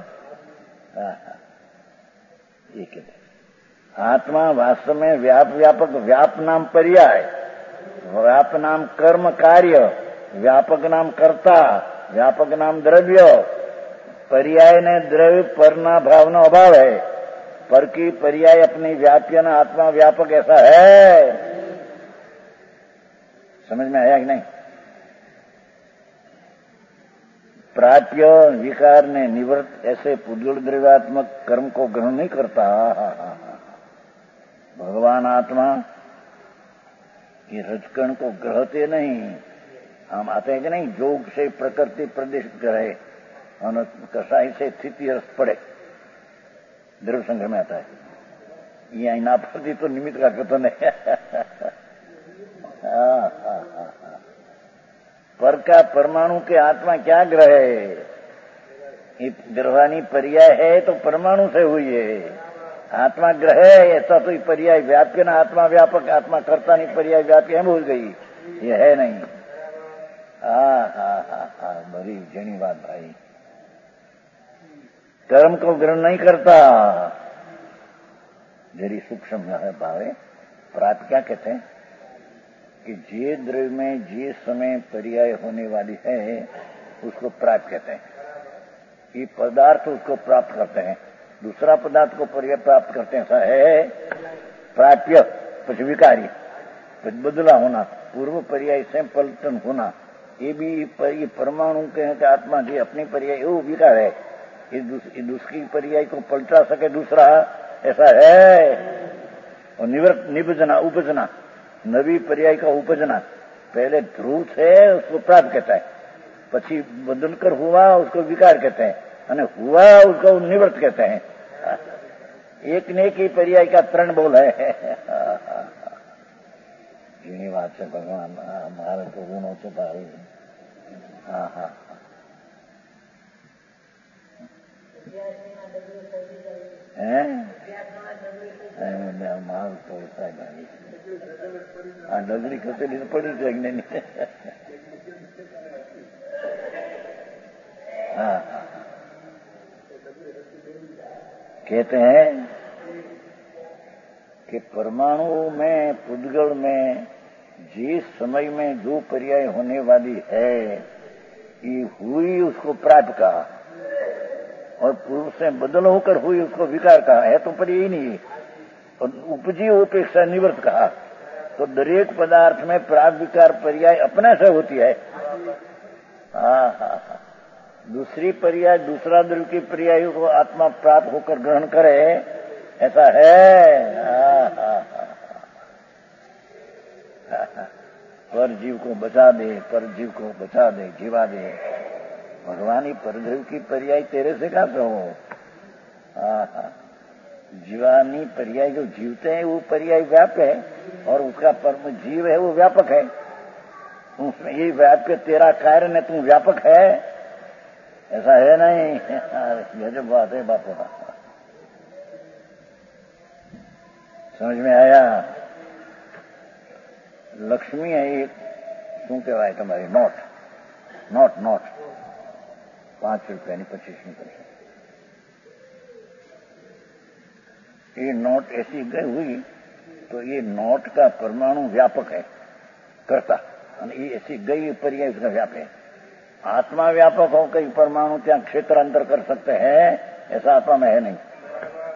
ये कहते आत्मा वास्तव में व्यापक, व्याप नाम पर्याय, व्याप नाम कर्म कार्य, व्यापक नाम कर्ता, व्यापक नाम द्रव्य. पर्याय ने द्रव्य परना भावना अभाव है, पर की पर्याय अपनी व्याप्य न आत्मा व्यापक ऐसा है. समझ में आया कि नहीं? प्राप्य विकार ने निवृत्त ऐसे पुद्गल द्रव्यात्मक कर्म को ग्रहण नहीं करता. भगवान आत्मा ये रजकण को ग्रहते नहीं. हम आते हैं कि नहीं, जोग से प्रकृति प्रदेशित करे और कसाई से स्थिति रस पड़े, द्रव्य संग्रह में आता है. ये ना प्रति तो निमित्त का कथन है. पर का परमाणु के आत्मा क्या ग्रह है? ग्रहानी पर्याय है तो परमाणु से हुई है. आत्मा ग्रह है ऐसा तो पर्याय व्याप्य ना आत्मा व्यापक, आत्मा कर्ता नहीं पर्याय व्याप्य है, भूल गई. ये है नहीं. हाँ हाँ हाँ हाँ, बड़ी जनी बात भाई. कर्म को ग्रहण नहीं करता. जरी सूक्ष्म है भावे. प्राप्त क्या कहते हैं कि जे द्रव्य में जे समय पर्याय होने वाली है उसको प्राप्त कहते हैं. ये पदार्थ उसको प्राप्त करते हैं, दूसरा पदार्थ को पर्याय प्राप्त करते हैं. ऐसा है प्राप्य. कुछ विकारी, कुछ बदला होना, पूर्व पर्याय से पलटन होना, ये भी ये परमाणु के आत्मा जी अपनी पर्याय वो विकार है. ये दूसरी पर्याय को पलटा सके दूसरा, ऐसा है. और निवृत्त निभजना उपजना, नवी पर्याय का उपजना. पहले ध्रुव है उसको प्राप्त कहता है, પછી बदलकर हुआ उसको विकार कहते हैं, અને हुआ उसको निवृत्त कहते हैं. एक ने एक ही पर्याय का त्रण बोल है. એની વાત છે ભગવાન. મારે તો ગુનો છે ભાઈ. હા હા હે મારું તો સાહેબ આ નગરી ખસેડી પડી છે જ્ઞાની. हाँ, कहते हैं कि परमाणु में पुद्गल में जिस समय में जो पर्याय होने वाली है ये हुई उसको प्राप्त कहा, और पूर्व से बदल होकर हुई उसको विकार कहा है. तो पर यही नहीं, और उपजी उपेक्षा निवृत्त कहा. तो दरेक पदार्थ में प्राप्त विकार पर्याय अपने से होती है. हाँ हाँ हाँ, दूसरी पर्याय दूसरा द्रव्य की पर्याय को आत्मा प्राप्त होकर ग्रहण करे, ऐसा है. हाँ हाँ हाँ, पर जीव को बचा दे, पर जीव को बचा दे, जीवा दे. भगवान ही परद्रव्य की पर्याय तेरे से कहा हो. हाँ हाँ, जीवानी पर्याय जो जीवते हैं वो पर्याय व्याप है, और उसका परम जीव है वो व्यापक है. उसमें ये व्याप्य तेरा कार्य ने तू व्यापक है, ऐसा है नहीं. गजब बात है बापू. समझ में आया? लक्ष्मी है एक, શું કહેવાય તમારી નોટ, નોટ નોટ 5 રૂપિયાની 25ની पैसे. ये नोट ऐसी गई हुई तो ये नोट का परमाणु व्यापक है करता, ये ऐसी गई पर्याय उसका व्याप है. आत्मा व्यापक हो कई परमाणु त्या क्षेत्र अंतर कर सकते हैं, ऐसा आत्मा में है नहीं.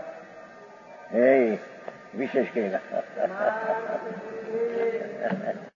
विशेष कहेगा.